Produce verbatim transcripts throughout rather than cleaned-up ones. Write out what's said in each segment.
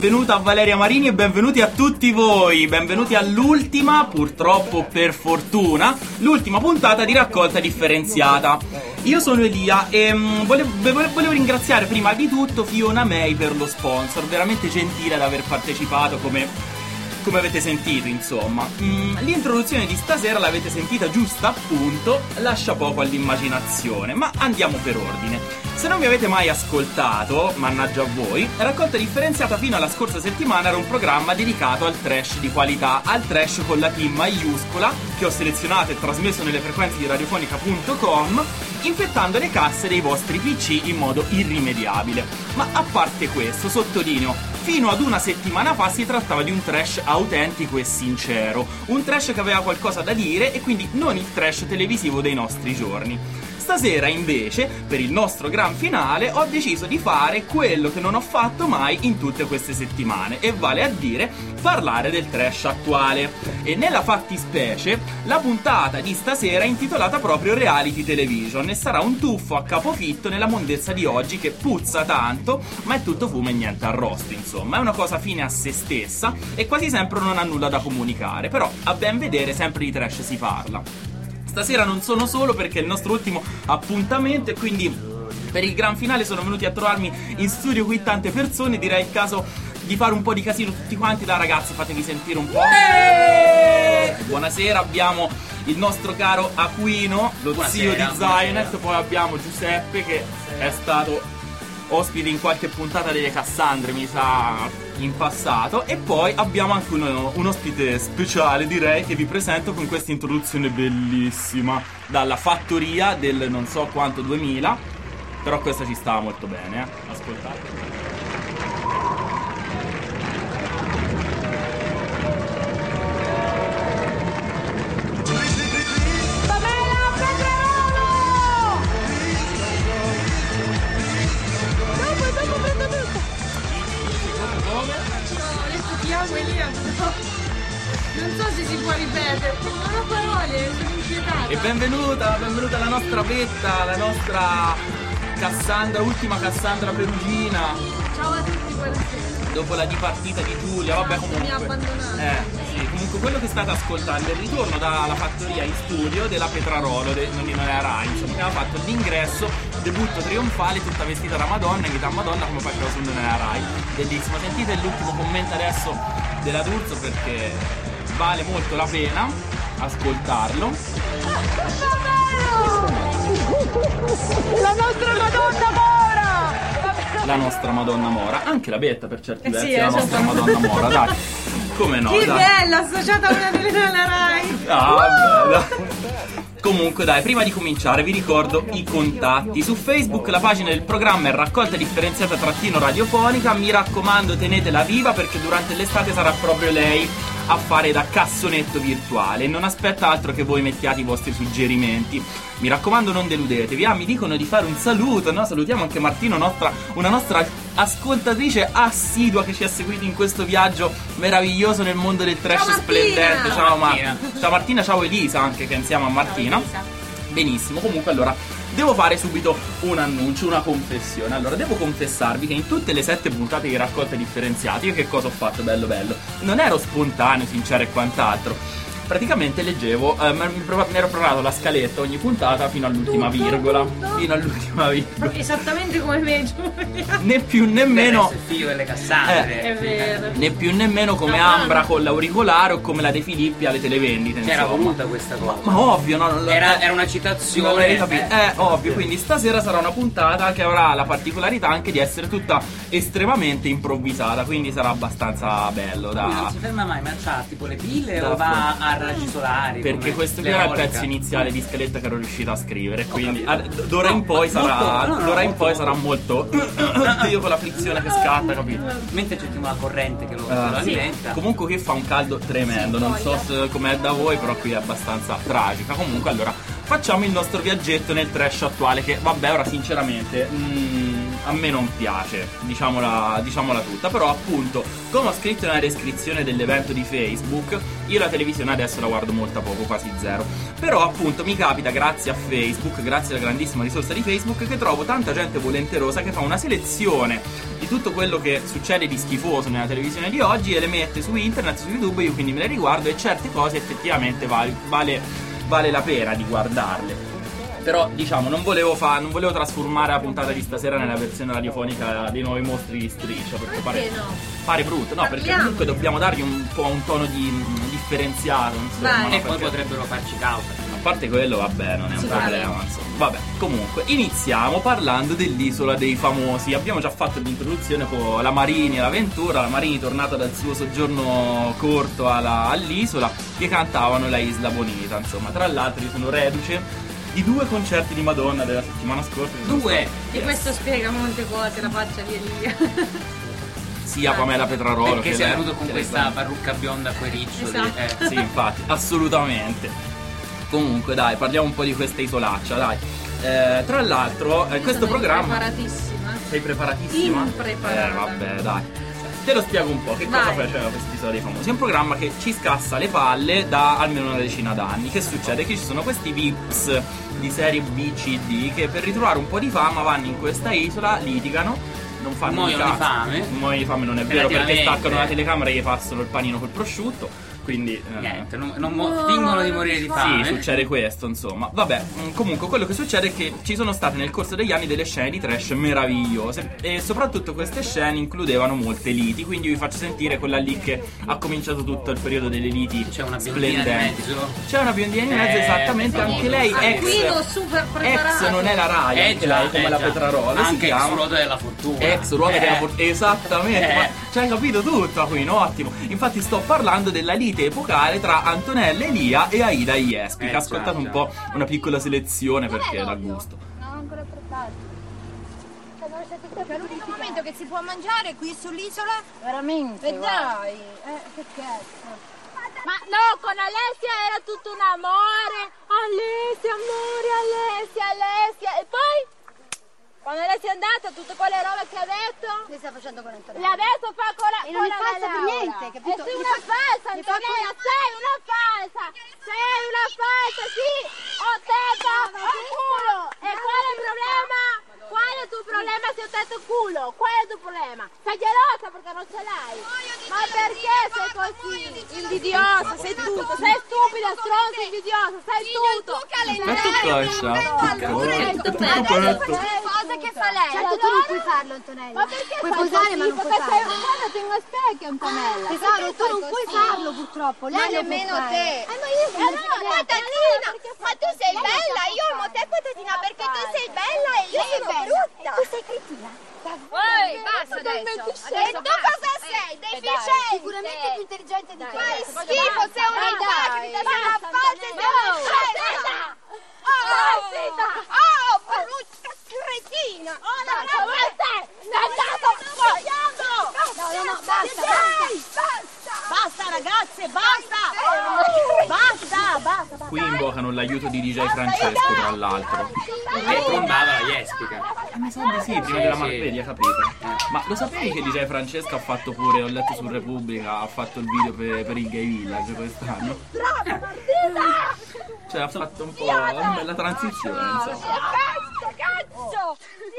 Benvenuta a Valeria Marini e benvenuti a tutti voi, benvenuti all'ultima, purtroppo per fortuna, l'ultima puntata di Raccolta Differenziata. Io sono Elia e mh, volevo, volevo ringraziare prima di tutto Fiona May per lo sponsor, veramente gentile ad aver partecipato come... come avete sentito, insomma. Mm, l'introduzione di stasera l'avete sentita giusta, appunto, lascia poco all'immaginazione, ma andiamo per ordine. Se non mi avete mai ascoltato, mannaggia a voi, Raccolta Differenziata fino alla scorsa settimana era un programma dedicato al trash di qualità, al trash con la T maiuscola, che ho selezionato e trasmesso nelle frequenze di radiofonica punto com, infettando le casse dei vostri P C in modo irrimediabile. Ma a parte questo, sottolineo, fino ad una settimana fa si trattava di un trash autentico e sincero, un trash che aveva qualcosa da dire e quindi non il trash televisivo dei nostri giorni. Stasera invece, per il nostro gran finale, ho deciso di fare quello che non ho fatto mai in tutte queste settimane, e vale a dire parlare del trash attuale. E nella fattispecie, la puntata di stasera è intitolata proprio Reality Television e sarà un tuffo a capofitto nella mondezza di oggi che puzza tanto, ma è tutto fumo e niente arrosto, insomma. È una cosa fine a se stessa e quasi sempre non ha nulla da comunicare, però a ben vedere sempre di trash si parla. Stasera non sono solo perché è il nostro ultimo appuntamento e quindi per il gran finale sono venuti a trovarmi in studio qui tante persone. Direi il caso di fare un po' di casino tutti quanti. Dai ragazzi, fatevi sentire un po'. Eeeh! Buonasera, abbiamo il nostro caro Aquino, lo buonasera, zio di Zionet. Poi abbiamo Giuseppe che è stato ospite in qualche puntata delle Cassandre, mi sa, in passato. E poi abbiamo anche uno, un ospite speciale, direi, che vi presento con questa introduzione bellissima dalla fattoria del non so quanto duemila. Però questa ci stava molto bene, eh. Ascoltate. Non so se si può ripetere, non ho parole, sono inquietata. E benvenuta, benvenuta la nostra Betta, la nostra Cassandra, ultima Cassandra Perugina. Ciao a tutti, buonasera. Dopo la dipartita di Giulia, vabbè comunque. Mi ha abbandonato. Eh, sì, comunque quello che state ascoltando è il ritorno dalla fattoria in studio della Petrarolo, de, non era Rai, insomma, che aveva fatto l'ingresso, debutto trionfale, tutta vestita da Madonna, che da Madonna come faceva su non era Rai. Bellissimo, sentite l'ultimo commento adesso della D'Urso perché vale molto la pena ascoltarlo. La nostra Madonna Mora! La nostra Madonna Mora, anche la Betta per certi Eh versi, sì, la eh, nostra certo. Madonna Mora, dai. Come no? Che dai. bella, associata a una delle della Rai. Ah, vabbè, dai. Comunque dai, prima di cominciare vi ricordo i contatti. Su Facebook la pagina del programma è Raccolta Differenziata trattino radiofonica. Mi raccomando, tenetela viva perché durante l'estate sarà proprio lei a fare da cassonetto virtuale e non aspetta altro che voi mettiate i vostri suggerimenti. Mi raccomando, non deludetevi. Ah, mi dicono di fare un saluto, no? Salutiamo anche Martino, nostra, una nostra ascoltatrice assidua che ci ha seguito in questo viaggio meraviglioso nel mondo del trash ciao, splendente. Martina. Ciao Martina. Ciao Martina, ciao Elisa anche che è insieme a Martina. Benissimo, comunque allora devo fare subito un annuncio, una confessione. Allora, devo confessarvi che in tutte le sette puntate di Raccolta Differenziata io che cosa ho fatto bello bello? Non ero spontaneo, sincero e quant'altro. Praticamente leggevo, eh, mi ero preparato la scaletta ogni puntata fino all'ultima virgola. Fino all'ultima virgola. Esattamente come me, Giulia. Né più né meno. Il figlio delle Cassandre. È vero. Né più né meno come No, Ambra no. con l'auricolare o come la De Filippi alle televendite. C'era insomma. voluta questa cosa. Ma ovvio, no? non- Era, era una Non citazione. l'avevi capito? eh. Eh, ovvio, quindi stasera sarà una puntata che avrà la particolarità anche di essere tutta estremamente improvvisata, quindi sarà abbastanza bello Lui non da... si ferma mai, ma c'ha tipo le pile Da o va a raggi solari? Perché come questo qui era il l'eolica? pezzo iniziale di scaletta che ero riuscito a scrivere, quindi capito. ad- d'ora in No, poi molto- sarà no, no, d'ora in molto- poi sarà molto io con la frizione che scatta, capito? Mentre c'è tipo la corrente che lo, Ah, lo sì. alimenta. Comunque qui fa un caldo tremendo, non so se com'è da voi, però qui è abbastanza tragica. Comunque allora facciamo il nostro viaggetto nel trash attuale che vabbè ora sinceramente mm, a me non piace, diciamola, diciamola tutta. Però appunto, come ho scritto nella descrizione dell'evento di Facebook, io la televisione adesso la guardo molto poco, quasi zero. Però appunto mi capita, grazie a Facebook, grazie alla grandissima risorsa di Facebook, che trovo tanta gente volenterosa che fa una selezione di tutto quello che succede di schifoso nella televisione di oggi e le mette su internet, su YouTube. Io quindi me le riguardo e certe cose effettivamente vale, vale, vale la pena di guardarle. Però diciamo non volevo fa, non volevo trasformare la puntata di stasera nella versione radiofonica dei nuovi mostri di Striscia, perché pare, no? pare brutto. No, perché Parliamo. comunque dobbiamo dargli un po' un tono di mh, differenziato, insomma, Vai. no? E poi Perché- potrebbero farci causa. a parte quello, vabbè, non è un Sì, problema, vale. insomma. Vabbè, comunque, iniziamo parlando dell'Isola dei Famosi. Abbiamo già fatto l'introduzione con la Marini e l'Aventura. La Marini tornata dal suo soggiorno corto alla- all'isola, che cantavano la Isla Bonita, insomma. Tra l'altro io sono reduce di due concerti di Madonna della settimana scorsa. che sono Due? stati- E questo spiega molte cose, la faccia di Elia. Sia Pamela Petrarolo Perché che sei lei- venuto con che lei questa sta- parrucca bionda coi riccioli. Esatto. eh. Sì, infatti, assolutamente. Comunque, dai, parliamo un po' di questa isolaccia, dai. Eh, tra l'altro, eh, questo Sono programma... preparatissima. Sei preparatissima? Impreparata. Eh, vabbè, dai. Te lo spiego un po', che cosa Vai. faceva quest'Isola dei Famosi? È un programma che ci scassa le palle da almeno una decina d'anni. Che succede? Che ci sono questi Vips di serie B, C, D che per ritrovare un po' di fama vanno in questa isola, litigano, non fanno Muoiono un di cazzo. fame. Muoiono di fame non è vero, perché Relativamente. staccano la telecamera e gli passano il panino col prosciutto. Quindi eh, Niente, non, non mo- No, fingono di morire di fame. sì, succede questo, insomma. Vabbè, mh, comunque quello che succede è che ci sono state nel corso degli anni delle scene di trash meravigliose. E soprattutto queste scene includevano molte liti. Quindi vi faccio sentire quella lì che ha cominciato tutto il periodo delle liti C'è una biondina di splendenti. mezzo. C'è una biondina di mezzo, Eh, esattamente, famoso. anche lei Aquino ex. super preparato. Ex non è la Rai, Eh anche già, lei come eh la già. Petrarolo. si Anche chiama. ex ruota della fortuna. Ex ruota Eh. della fortuna. Esattamente, Eh. ma ci hai capito tutto, Aquino, ottimo. Infatti sto parlando della lite epocale tra Antonella Elia e Aida Iespi. Eh, Che ascoltate già, un già. po' una piccola selezione perché dà gusto. No, ancora preparato. È l'unico momento che si può mangiare qui sull'isola? Veramente? E dai, eh, che cazzo. Ma no, con Alessia era tutto un amore. Alessia, amore, Alessia, Alessia. E poi? Quando Alessia è andata, tutte quelle robe che ha detto? Che sta facendo con Antonella? Le ha detto fa con la E non mi con falsa per Laura. niente, capito? E sei Mi una fa- falsa, mi fa Antonella, con- sei una falsa. Sei una falsa, sì. Ho testa, ho culo. E qual è il problema? Qual è il tuo problema se ho detto culo? Qual è il tuo problema? Sei gelosa perché non ce l'hai? Ma perché sei così? Invidiosa, sei tutto. Sei stupida, stronza, invidiosa, sei tutto. Ma tu cosa? Cose che fa lei. Certo, tu non puoi farlo, Antonella. Ma perché puoi fai posare, così? ma non puoi Perché sei farlo. una donna, tengo specchio, Antonella. Tesoro, Perché tu fai non puoi così? farlo purtroppo. Lei Ma lo può nemmeno fare. te. Eh, ma io Eh sono no, patatina, ma tu sei bella, io amo te patatina perché tu sei bella e io sono brutta. Tu sei cretina. Ehi, basta adesso. E tu cosa sei? Deficiente. Sicuramente più intelligente di te. Fai schifo, sei una ipocrita, sei una falsa e sei una scema. Oh, oh, brutta cretina. Oh, no, no, te. Sei andato sbagliando. No, no, no, basta. Basta. Basta, ragazze, basta. Basta, basta, basta. Qui invocano l'aiuto di D J Francesco, tra l'altro. Che trombava la Jespica. Eh, mi sa di sì, prima della sì. Marpedia, capito? Ma lo sapevi che D J Francesco ha fatto pure, ho letto su Repubblica, ha fatto il video per, per il Gay Village quest'anno? Cioè ha fatto un po' una bella transizione, insomma. Cazzo, cazzo.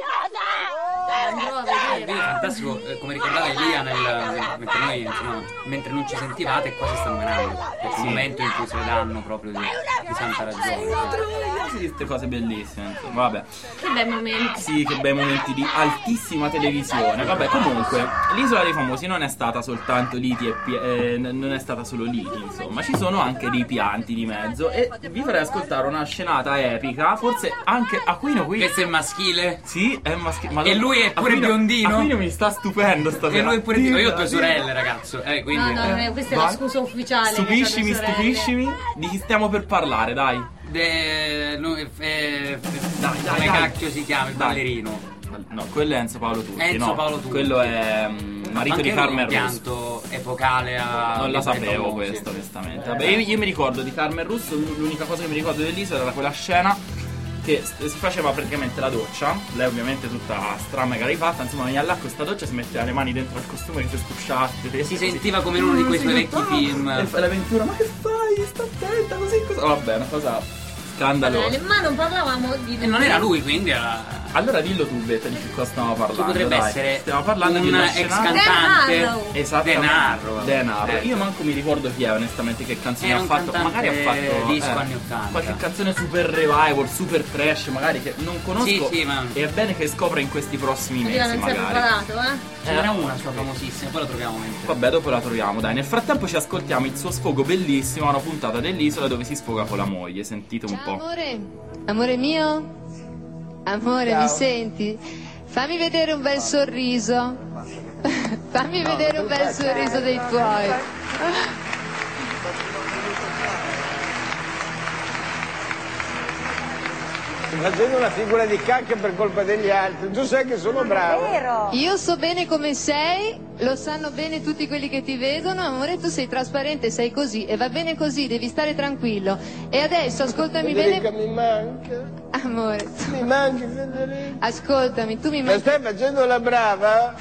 Andrò a vedere. Quindi è fantastico, eh, come ricordava Elia nel, nel- mentre noi insomma, mentre non ci sentivate qua si stanno venendo. È il momento in cui se le danno proprio di, di santa ragione. Sì, queste cose bellissime, insomma, vabbè. Che bei momenti. Sì, che bei momenti di altissima televisione. Vabbè, comunque, l'Isola dei Famosi non è stata soltanto liti e pi- eh, n- non è stata solo liti, insomma, ci sono anche dei pianti di mezzo e vi farei ascoltare una scenata epica, forse anche Aquino qui. Questo è maschile? Sì, è maschile. E lui è pure biondino? Aquino mi sta stupendo stasera. E lui è pure io ho Dillo, due dillo. sorelle, ragazzo. Eh, quindi. No, no, eh, eh, questa è vai. la scusa ufficiale. che Stupiscimi, c'ho due sorelle. stupiscimi. Di chi stiamo per parlare, dai. de- no, eh, eh, Dai, dai, come dai. cacchio si chiama il Dai. ballerino? No, quello è Enzo Paolo Tutti. Enzo no, Paolo Tutti. quello è mm, marito Anche di lui Carmen un Russo. pianto epocale a Non la dei sapevo famosi. questo, onestamente. Vabbè, io, io mi ricordo di Carmen Russo, l'unica cosa che mi ricordo dell'isola era quella scena che st- si faceva praticamente la doccia. Lei ovviamente tutta stra mega rifatta, insomma veniva là con questa doccia, si metteva le mani dentro al costume che si scusciatte. Si sentiva come in uno di quei suoi vecchi film. E fa l'avventura, ma che fai? Sta attenta, così cosa. Vabbè, una cosa scandalosa. Ma non parlavamo di... E non era lui, quindi era... Allora dillo tu, Betta, di che cosa stiamo parlando? Chi potrebbe dai. essere Stiamo parlando un di una ex scenata- cantante. Dan Harrow. Esattamente. Dan Harrow. Dan Harrow. Ecco. Io manco mi ricordo chi è onestamente, che canzoni Era ha un fatto. cantante Magari ha fatto disco eh, anni ottanta. qualche canzone super revival, super trash, magari che non conosco. Sì, sì, ma- E è bene che scopra in questi prossimi mesi, Io non sei magari. preparato, eh? Ce n'era una sua famosissima, poi la troviamo mentre. Vabbè, dopo la troviamo, dai. Nel frattempo ci ascoltiamo il suo sfogo bellissimo a una puntata dell'Isola dove si sfoga con la moglie. Sentite un Ciao po'. amore, amore mio, amore mi senti? Fammi vedere un bel sorriso, fammi vedere un bel sorriso dei tuoi. Sto facendo una figura di cacca per colpa degli altri, tu sai che sono bravo. Io so bene come sei, lo sanno bene tutti quelli che ti vedono, amore tu sei trasparente, sei così e va bene così, devi stare tranquillo. E adesso ascoltami Federica bene, mi manca, amore, tu- mi manchi Federica. ascoltami, tu mi Ma manchi, stai facendo la brava?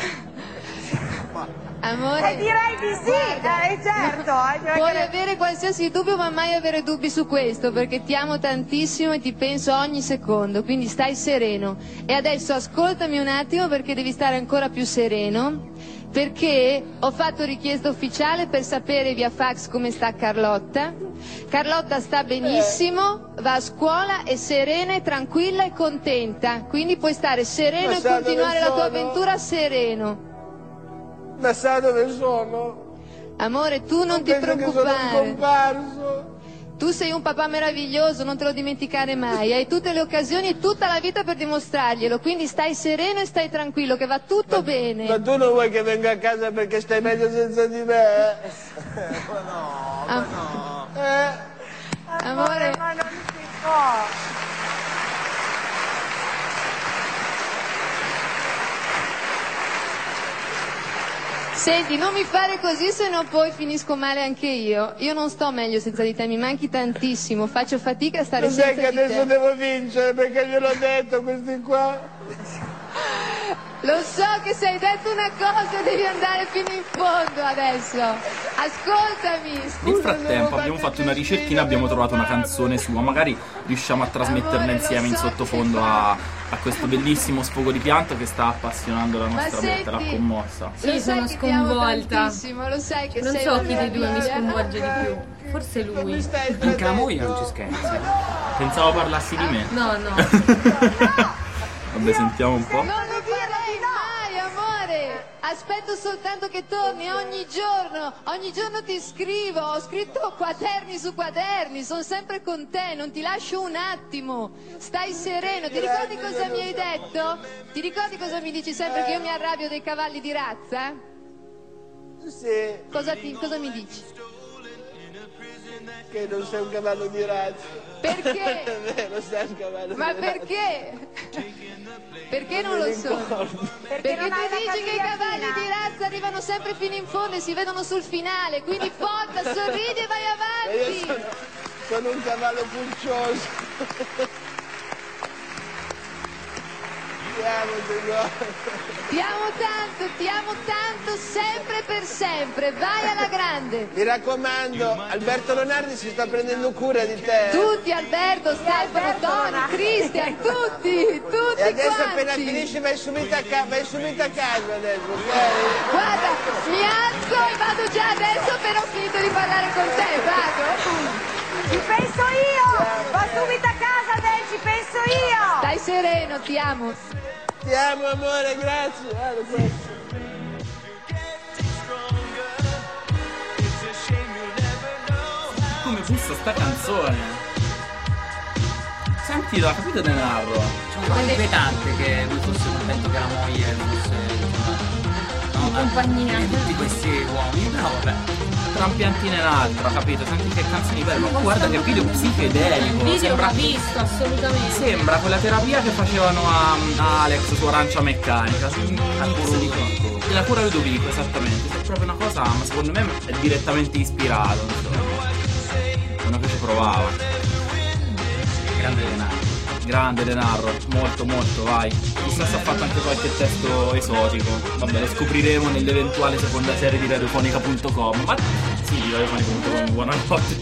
amore. Direi di sì, eh, certo. eh, Puoi avere qualsiasi dubbio ma mai avere dubbi su questo perché ti amo tantissimo e ti penso ogni secondo, quindi stai sereno. E adesso ascoltami un attimo perché devi stare ancora più sereno, perché ho fatto richiesta ufficiale per sapere via fax come sta Carlotta. Carlotta sta benissimo, va a scuola, è serena, e tranquilla e contenta, quindi puoi stare sereno Ma e sa continuare dove la tua sono? avventura sereno. Ma sai dove sono? Amore, tu non ti Penso che sono preoccupare. scomparso. Tu sei un papà meraviglioso, non te lo dimenticare mai. Hai tutte le occasioni e tutta la vita per dimostrarglielo. Quindi stai sereno e stai tranquillo, che va tutto bene. Ma tu non vuoi che venga a casa perché stai meglio senza di me? Am- Eh? amore, Ma non si può. senti, non mi fare così, se no poi finisco male anche io. Io non sto meglio senza di te, mi manchi tantissimo. Faccio fatica a stare Lo sai senza che di adesso te. devo vincere perché gliel'ho detto questi qua. Lo so che se hai detto una cosa devi andare fino in fondo adesso. Ascoltami, Nel scusa. frattempo abbiamo fatto una ricerchina, abbiamo trovato una canzone sua, magari riusciamo a trasmetterla Amore, insieme lo in so che sottofondo fai. a, a questo bellissimo sfogo di pianto che sta appassionando la Ma nostra Betta, l'ha senti, commossa. Lo Sì, sai sono che ti amo sconvolta. tantissimo, lo sai che Non sei so una chi dei due mi meraviglia. sconvolge di più. Forse lui. Anche la moglie non ci scherza. Pensavo parlassi di me. No, no. Vabbè, sentiamo un po'. Non lo farei mai, amore. Aspetto soltanto che torni ogni giorno. Ogni giorno ti scrivo. Ho scritto quaderni su quaderni. Sono sempre con te. Non ti lascio un attimo. Stai sereno. Ti ricordi cosa mi hai detto? Ti ricordi cosa mi dici sempre? Che io mi arrabbio dei cavalli di razza? Sì, Cosa, ti- cosa mi dici? che non sei un cavallo di razza. Perché? È vero, sei un cavallo Ma di razza. perché? Perché non lo so? Perché non tu hai la dici che i caviglia cavalli fina. di razza arrivano sempre fino in fondo e si vedono sul finale, quindi forza, sorridi e vai E io avanti. sono, sono un cavallo pulcioso. Ti amo, tesoro. Ti amo tanto, ti amo tanto, sempre e per sempre, vai alla grande. Mi raccomando, Alberto Lonardi si sta prendendo cura di te. Tutti, Alberto, Stefano, Tony, Cristian, tutti, tutti E adesso appena quanti. finisci vai subito a, ca- vai subito a casa adesso, ok? Guarda, mi alzo e vado già adesso appena ho finito di parlare con te, vado. Ci penso io! Va subito a casa, Del, ci penso io! Stai sereno, ti amo. Ti amo amore, grazie. Guarda questo. Come bussa sta canzone. Senti, l'ha capito Dan Harrow. C'è un po' inquietante che lui fosse contento che la moglie fosse no, In compagnia. di tutti questi uomini. No, vabbè. Tra un piantino e l'altro, capito? Senti che canzoni belle. Ma guarda che video psichedelico. Il video Sembra, l'ha visto, assolutamente. sembra quella terapia che facevano a, a Alex su Arancia Meccanica. Sì, La cura Ludovico. la cura Ludovico, esattamente. È proprio una cosa, ma secondo me è direttamente ispirato. Insomma. È una che ci provava. Grande denaro. Grande Denarro, molto molto, vai. Chissà se ha fatto anche qualche testo esotico. Vabbè, lo scopriremo nell'eventuale seconda serie di radiofonica punto com. Ma sì, di radiofonica punto com, buonanotte.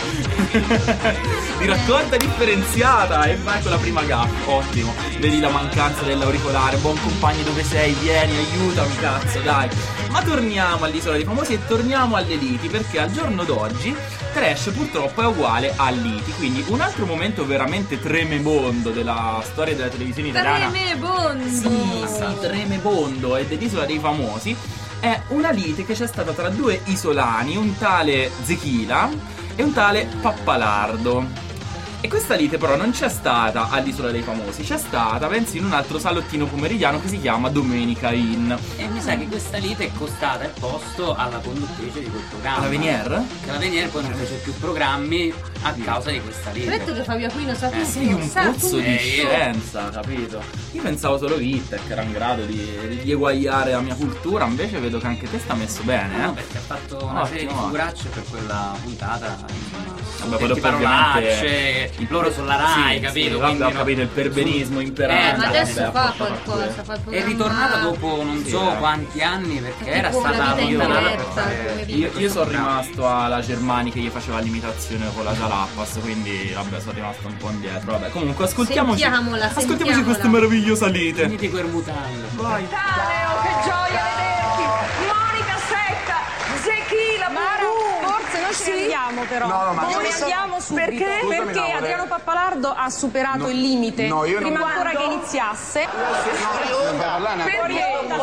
Di raccolta differenziata. E vai con la prima gaffa, ottimo. Vedi la mancanza dell'auricolare. Buon compagno, dove sei? Vieni, aiutami, cazzo, dai. Ma torniamo all'Isola dei Famosi e torniamo alle liti, perché al giorno d'oggi trash purtroppo è uguale a liti. Quindi un altro momento veramente tremebondo della storia della televisione italiana. Tremebondo! Sì, sì, tremebondo e dell'Isola dei Famosi è una lite che c'è stata tra due isolani, un tale Zechila e un tale Pappalardo. E questa lite però non c'è stata all'Isola dei Famosi, c'è stata, pensi, in un altro salottino pomeridiano che si chiama Domenica Inn. E mi sa che questa lite è costata il posto alla conduttrice di quel programma. La Venier? Che la Venier poi non fece più programmi a causa di questa lite. Detto che Fabio Aquino sa tutto, Sei un sa puzzo tutto. di scienza, capito? Io pensavo solo Witter che era in grado di, di eguagliare la mia cultura, invece vedo che anche te sta messo bene, eh? No, perché ha fatto una serie di figuracce per quella puntata, insomma. Vabbè, quello Senti parolacce, loro sulla Rai, sì, capito? Sì, Quindi vabbè, ho no, capito, il perbenismo imperante. Eh, ma adesso vabbè, fa fa qualcosa, fa il è programma. ritornata dopo non Sì, so eh. quanti anni, perché È era tipo una stata vita in allontanata per diretta, fare come vita. Io, io sono rimasto alla Germani che gli faceva l'imitazione con la Salappas, quindi vabbè, sono rimasto un po' indietro. Vabbè, comunque ascoltiamoci. Sentiamola, ascoltiamoci sentiamola. queste meravigliose lite. Venite quel mutando. Vai. Taleo, che gioia vederti! Monica Setta, Zechila, Mara, Forse noi ce ne andiamo però. No, no, ma noi io ne so- andiamo subito. Perché? Scusami, Perché no, Adriano Pappalardo ha superato No, il limite. no, io non- Prima ancora Quando? che iniziasse. Non puoi parlare? Perché?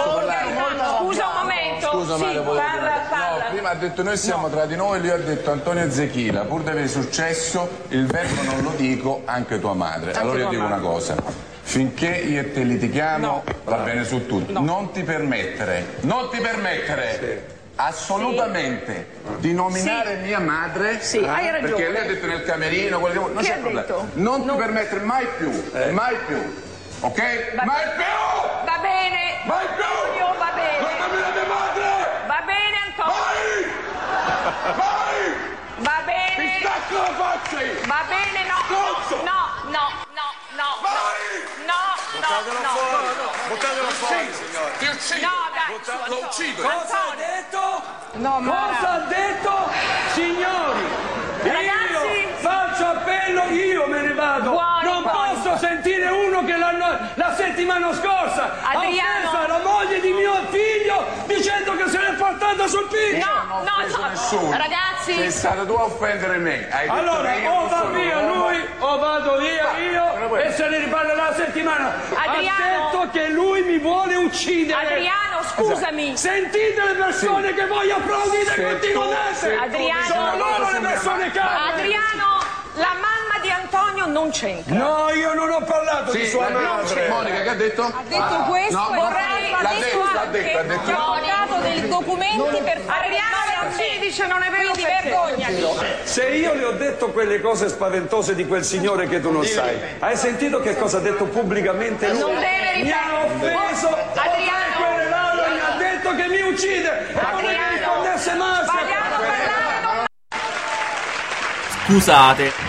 Scusa un momento. Scusa sì, Mario, volevo parla, dire. parla. No, prima ha detto noi siamo tra di noi, lui ha detto Antonio Zechila, pur di avere successo, il verbo non lo dico, anche tua madre. Allora io tua dico madre. una cosa. Finché io e te litighiamo, va bene su tutto. Non ti permettere, non ti permettere assolutamente di nominare mia madre. Sì, hai ragione. Perché lei ha detto nel camerino, quello che vuoi, non Che c'è ha problema. detto? Non ti No. permettere mai più, mai più. Ok? Va- Mai più! Va bene. Mai più! Antonio, va bene. Non nomina mia madre! Va bene, Antonio. Vai! Vai! Va bene. Mi stacco la faccia io! Va bene, no. Stronzo! No, no, no, no. Vai! No, no, no. Buttatelo fuori, signore! Ti uccido! No, dai. Butta- Lo uccido! Cosa ha detto? No, Cosa ha detto? Signori, Ragazzi. io faccio appello, io me ne vado. Buoni, non buoni. posso sentire uno che l'anno- la settimana scorsa Adriano. ha offeso la moglie di mio figlio dicendo che se l'è portata sul piglio. No, no, offeso no. nessuno. Ragazzi. Sei stato tu a offendere me. Hai detto Allora, che io o non va sono via uomo. lui o vado via io e se ne riparlerà la settimana. Adriano. Ha detto che lui mi vuole uccidere. Adriano, scusami. Sentite le persone che voi applaudite Se continuamente. tu- se tu Adriano. dici una Sono cosa loro su le mia persone madre- calme. Adriano, la mamma di Antonio non c'entra. No, io non ho parlato Sì, di sua l'ha detto. madre. Monica, che ha detto? Ha detto questo No, e vorrei- ha l'ha detto detto, l'ha anche detto, ha detto. che ha portato dei documenti per fare Adriano male a non me. si dice non è vero Quindi per te. vergognati. Se io le ho detto quelle cose spaventose di quel signore che tu non sai, hai sentito che cosa ha detto pubblicamente lui? Non deve Mi ha ripetere. offeso, Adriano. ho querelato e mi ha detto che mi uccide. E non è che Adriano. rispondesse mai. Vogliamo parlare, non Scusate.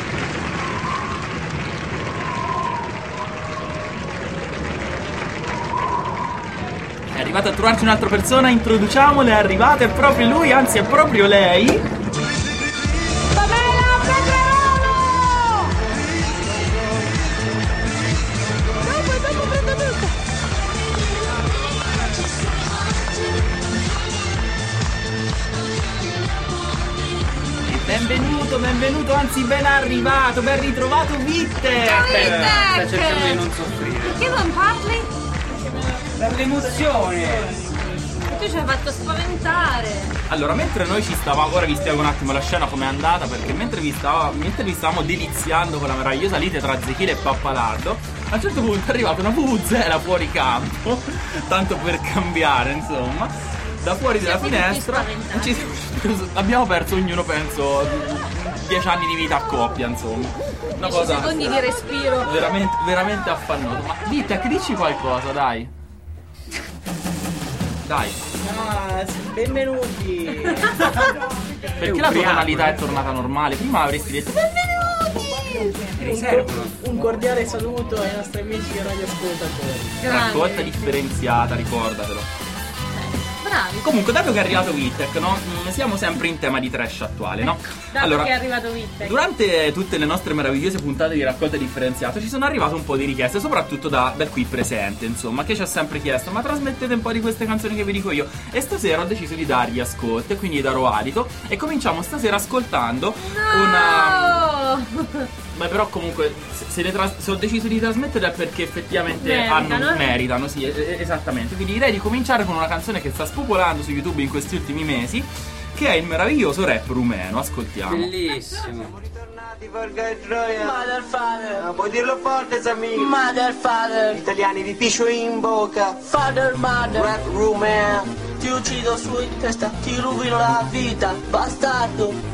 È arrivata a trovarci un'altra persona, introduciamola, è arrivata, è proprio lui, anzi è proprio lei. Pamela Petrarolo! Dopo, dopo prendo tutto. E benvenuto, benvenuto, anzi ben arrivato, ben ritrovato Witter. Sta cercando di non soffrire. Perché non parli? Per l'emozione. Tu ci hai fatto spaventare. Allora, mentre noi ci stavamo, ora vi spiego un attimo la scena com'è andata, perché mentre vi, stava, mentre vi stavamo deliziando con la meravigliosa lite tra Zechila e Pappalardo, a un certo punto è arrivata una vuvuzela fuori campo, tanto per cambiare, insomma, da fuori della Siamo tutti finestra. E ci siamo- abbiamo perso ognuno, penso, dieci anni di vita a coppia, insomma. Una dieci cosa secondi di respiro. veramente, veramente affannosa. Ma Witter, che dici qualcosa, dai. Dai. Ah, benvenuti. Perché la tua tonalità è tornata normale? Prima avresti detto benvenuti. Un, un cordiale saluto ai nostri amici radioascoltatori. Raccolta differenziata, ricordatelo. Bravi. Comunque, dato che è arrivato Wittek, no? Mm, siamo sempre in tema di trash attuale, no? Dato allora, che è arrivato Wittek. Durante tutte le nostre meravigliose puntate di raccolta differenziata ci sono arrivate un po' di richieste, soprattutto da, da qui presente, insomma, che ci ha sempre chiesto: ma trasmettete un po' di queste canzoni che vi dico io? E stasera ho deciso di dargli ascolto, e quindi darò adito. E cominciamo stasera ascoltando no! una... Ma però comunque se, se, le tras- se ho deciso di trasmettere è perché effettivamente meritano, hanno, meritano, sì, esattamente. Quindi direi di cominciare con una canzone che sta spopolando su YouTube in questi ultimi mesi, che è il meraviglioso rap rumeno. Ascoltiamo. Bellissimo. Motherfather, puoi dirlo forte, Samir. Motherfather, Italiani vi piscio in bocca. Father, Mother, Rap rumeno. ti uccido su in testa, ti rovino la vita, bastardo.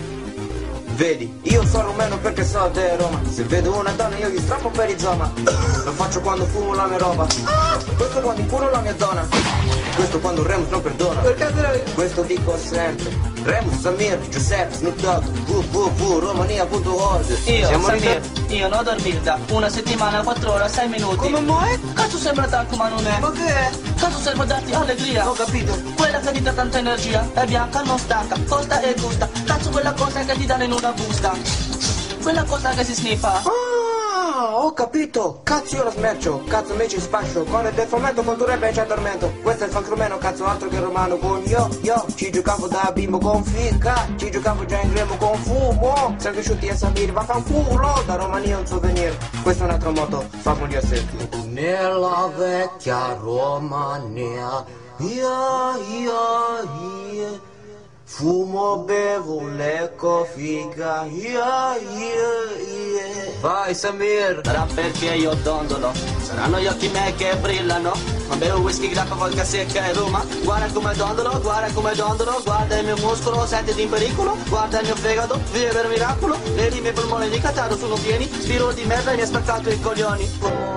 Vedi, io sono rumeno perché sono di Roma. Se vedo una donna io gli strappo per i zoma. Lo faccio quando fumo la mia roba. Questo quando inculo la mia zona. Questo quando Remus non perdona. Questo dico sempre. Remus, Samir, Giuseppe, Snoop Dogg, w w w romania punto org. Io, Siamo Samir, ritornati. io non ho dormito da una settimana, quattro ore, sei minuti. Come mai? Cazzo sembra tanto ma non è. Ma che è? Cazzo serve darti allegria. Ho capito. Quella che ti dà tanta energia, è bianca, non stanca, costa e gusta. Cazzo quella cosa che ti danno in una busta. Quella cosa che si sniffa. Ah, ho capito. Cazzo io lo smercio. Cazzo me ci spascio. Con il deformato con tu rap ci addormento. Questo è il funk rumeno, cazzo altro che romano. Con io, io ci giocavo da bimbo con fica. Ci giocavo già in gremo con fumo. Siamo cresciuti a Samir, vaffanculo. Da Romania un souvenir. Questo è un altro moto, famoli a sentire. Nella vecchia Romania, io, io, io. Fumo, bevo, lecco, figa, yeah, yeah, yeah. Vai Samir. Sarà perché io dondolo, saranno gli occhi miei che brillano. Ma bevo whisky, grappa, vodka secca e Roma. Guarda come dondolo, guarda come dondolo. Guarda il mio muscolo, sentiti in pericolo. Guarda il mio fegato, vive per miracolo. Vedi i miei polmoni di catarro sono pieni. Spiro di merda e mi ha spaccato i coglioni.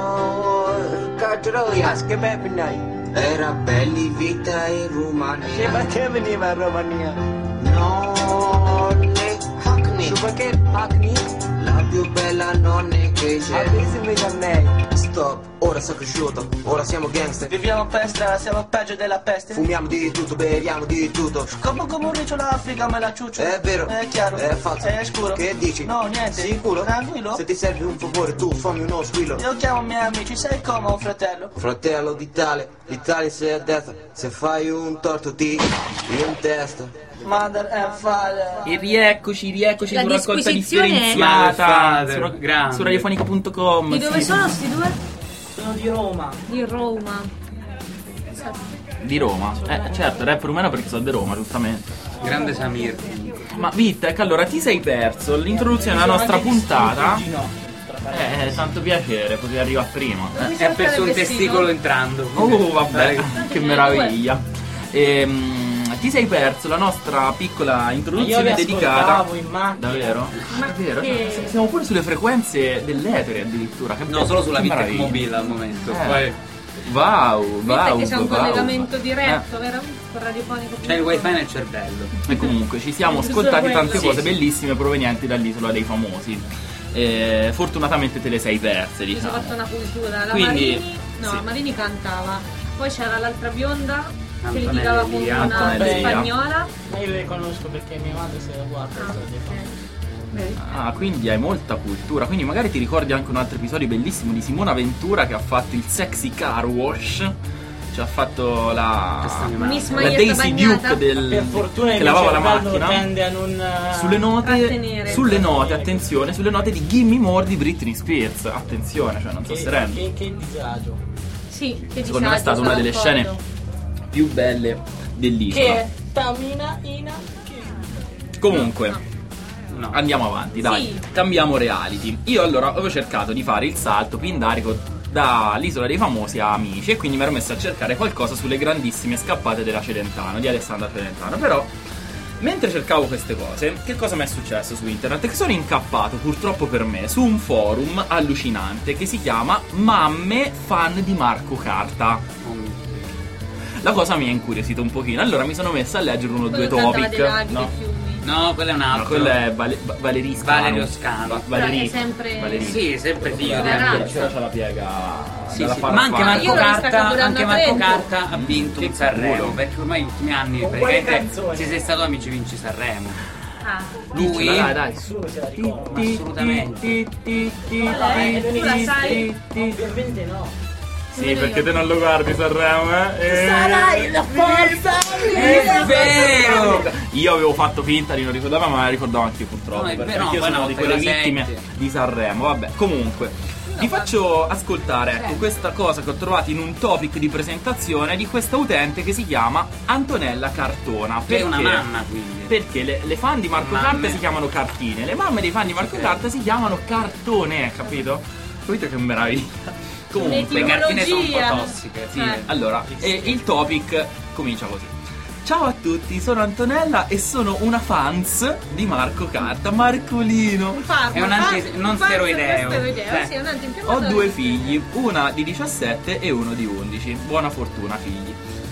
Porca troia, che beppinai. Era belli vita in Romania. E perché veniva in Romania? Non è Hackney. Perché Hackney? La più bella non è che c'è. Avvisi invece a me. Stop, ora sono cresciuto, ora siamo gangster. Viviamo per strada, siamo peggio della peste. Fumiamo di tutto, beviamo di tutto. Come come un riccio l'Africa me la ciuccio. È vero, è chiaro, è falso. È scuro. Che dici? No, niente. Sicuro? Tranquillo. Se ti serve un favore tu fammi uno squillo. Io chiamo i miei amici, sei come un fratello. Fratello d'Italia, l'Italia sei a destra. Se fai un torto ti in testa. Mother and father. E rieccoci, rieccoci La su raccolta disquisizione è- differenziata su, Father, grande. su radiofonica punto com. Di dove sì. sono sti due? Sono di Roma. Di Roma. Di Roma. Eh certo, rap rumeno perché sono di Roma, giustamente. Grande Samir. Ma Wittek, allora ti sei perso l'introduzione alla nostra puntata. No. Eh, tanto piacere, potevi arrivare prima. Eh. E ha perso un testicolo entrando. Oh, vabbè, che meraviglia. Ehm, ti sei perso la nostra piccola Io introduzione li dedicata. ascoltavo in macchina. Davvero? Ma Davvero? che- Siamo pure sulle frequenze dell'etere addirittura. Che No, solo sulla che Wittek meraviglia. mobile al momento. Eh. Poi Wow, Viste wow. che c'è un wow. collegamento diretto, Eh. vero? Con radiofonico. c'è il wifi nel cervello. E comunque ci siamo Giusto ascoltati quello. tante Sì, cose sì. bellissime provenienti dall'isola dei famosi. Eh, fortunatamente te le sei perse, Mi sono diciamo. fatta una cultura. La Quindi, Marini, no, sì. Marini cantava. Poi c'era l'altra bionda che Antonella litigava con Elia. una Antonella Elia. spagnola. Ma io le conosco perché mia madre se la guarda. Ah, so di fare. ok. Vedi? Ah, quindi hai molta cultura. Quindi magari ti ricordi anche un altro episodio bellissimo di Simona Ventura che ha fatto il sexy car wash. Ci ha fatto la, Questa è mia la Miss madre. Maglietta Daisy bagnata. Duke del, Per fortuna che il lavava la cervello macchina. tende a non eh, Sulle note, Trattenere. sulle note, attenzione, sulle note di Gimme More di Britney Spears. Attenzione, cioè non so che, se rendi. che, che disagio. Sì, che Secondo me è disagio, stata una sono delle d'accordo. scene più belle dell'isola. Che Tamina Ina che Comunque, No. andiamo avanti, dai. Sì. Cambiamo reality. Io allora avevo cercato di fare il salto pindarico dall'isola dei famosi a Amici, e quindi mi ero messo a cercare qualcosa sulle grandissime scappate della Celentano, di Alessandra Celentano. Però, mentre cercavo queste cose, che cosa mi è successo su internet? Che sono incappato, purtroppo per me, su un forum allucinante che si chiama Mamme fan di Marco Carta. Oh mio Dio. La cosa mi ha incuriosito un pochino, allora mi sono messa a leggere uno o due Quello che cantava topic. dei laghi, No? dei fiumi. No, quello è un altro. No, quello è Vale- Valerio Scano. Valerio Scano. Va- Valerio. Però è sempre- Valerio. Sì, è sempre figlio Eh, di ragazzi. Però c'ha la piega. Sì, dalla sì. farfalla. Ma anche Marco Io l'ho vista Carta, carburando anche a Marco Trento. Carta ha vinto un Sanremo, culo. perché ormai gli ultimi anni Con quale praticamente canzone? se sei stato Amici vinci Sanremo. Ah. Lui Dai, dai. Nessuno se la ricorda. Ma assolutamente. Vabbè, tu la sai? Ovviamente no. Sì, perché te non lo guardi Sanremo, eh? Sarai la forza! È vero! Io avevo fatto finta di non ricordare, ma me la ricordavo anche io purtroppo. No, è perché vero, anch'io poi sono una di volta quelle che la vittime senti. di Sanremo. Vabbè, comunque. Vi faccio ascoltare ecco questa cosa che ho trovato in un topic di presentazione di questa utente che si chiama Antonella Cartona. Che è una Perché? mamma, quindi. Perché le, le fan di Marco Mamme. Carta si chiamano cartine, le mamme dei fan di Marco Sì, Carta si chiamano cartone, capito? Capito che meraviglia? Comunque, Le cartine sono un po' Etimologia. tossiche, sì. Eh. allora, e il topic comincia così. Ciao a tutti, sono Antonella e sono una fans di Marco Carta, Marcolino. Un farmaco, È un anti- un non farmaco steroideo. steroideo, Sì. sì, è un antinfiammatorio. Ho due figli, una di diciassette e uno di undici. Buona fortuna, figli.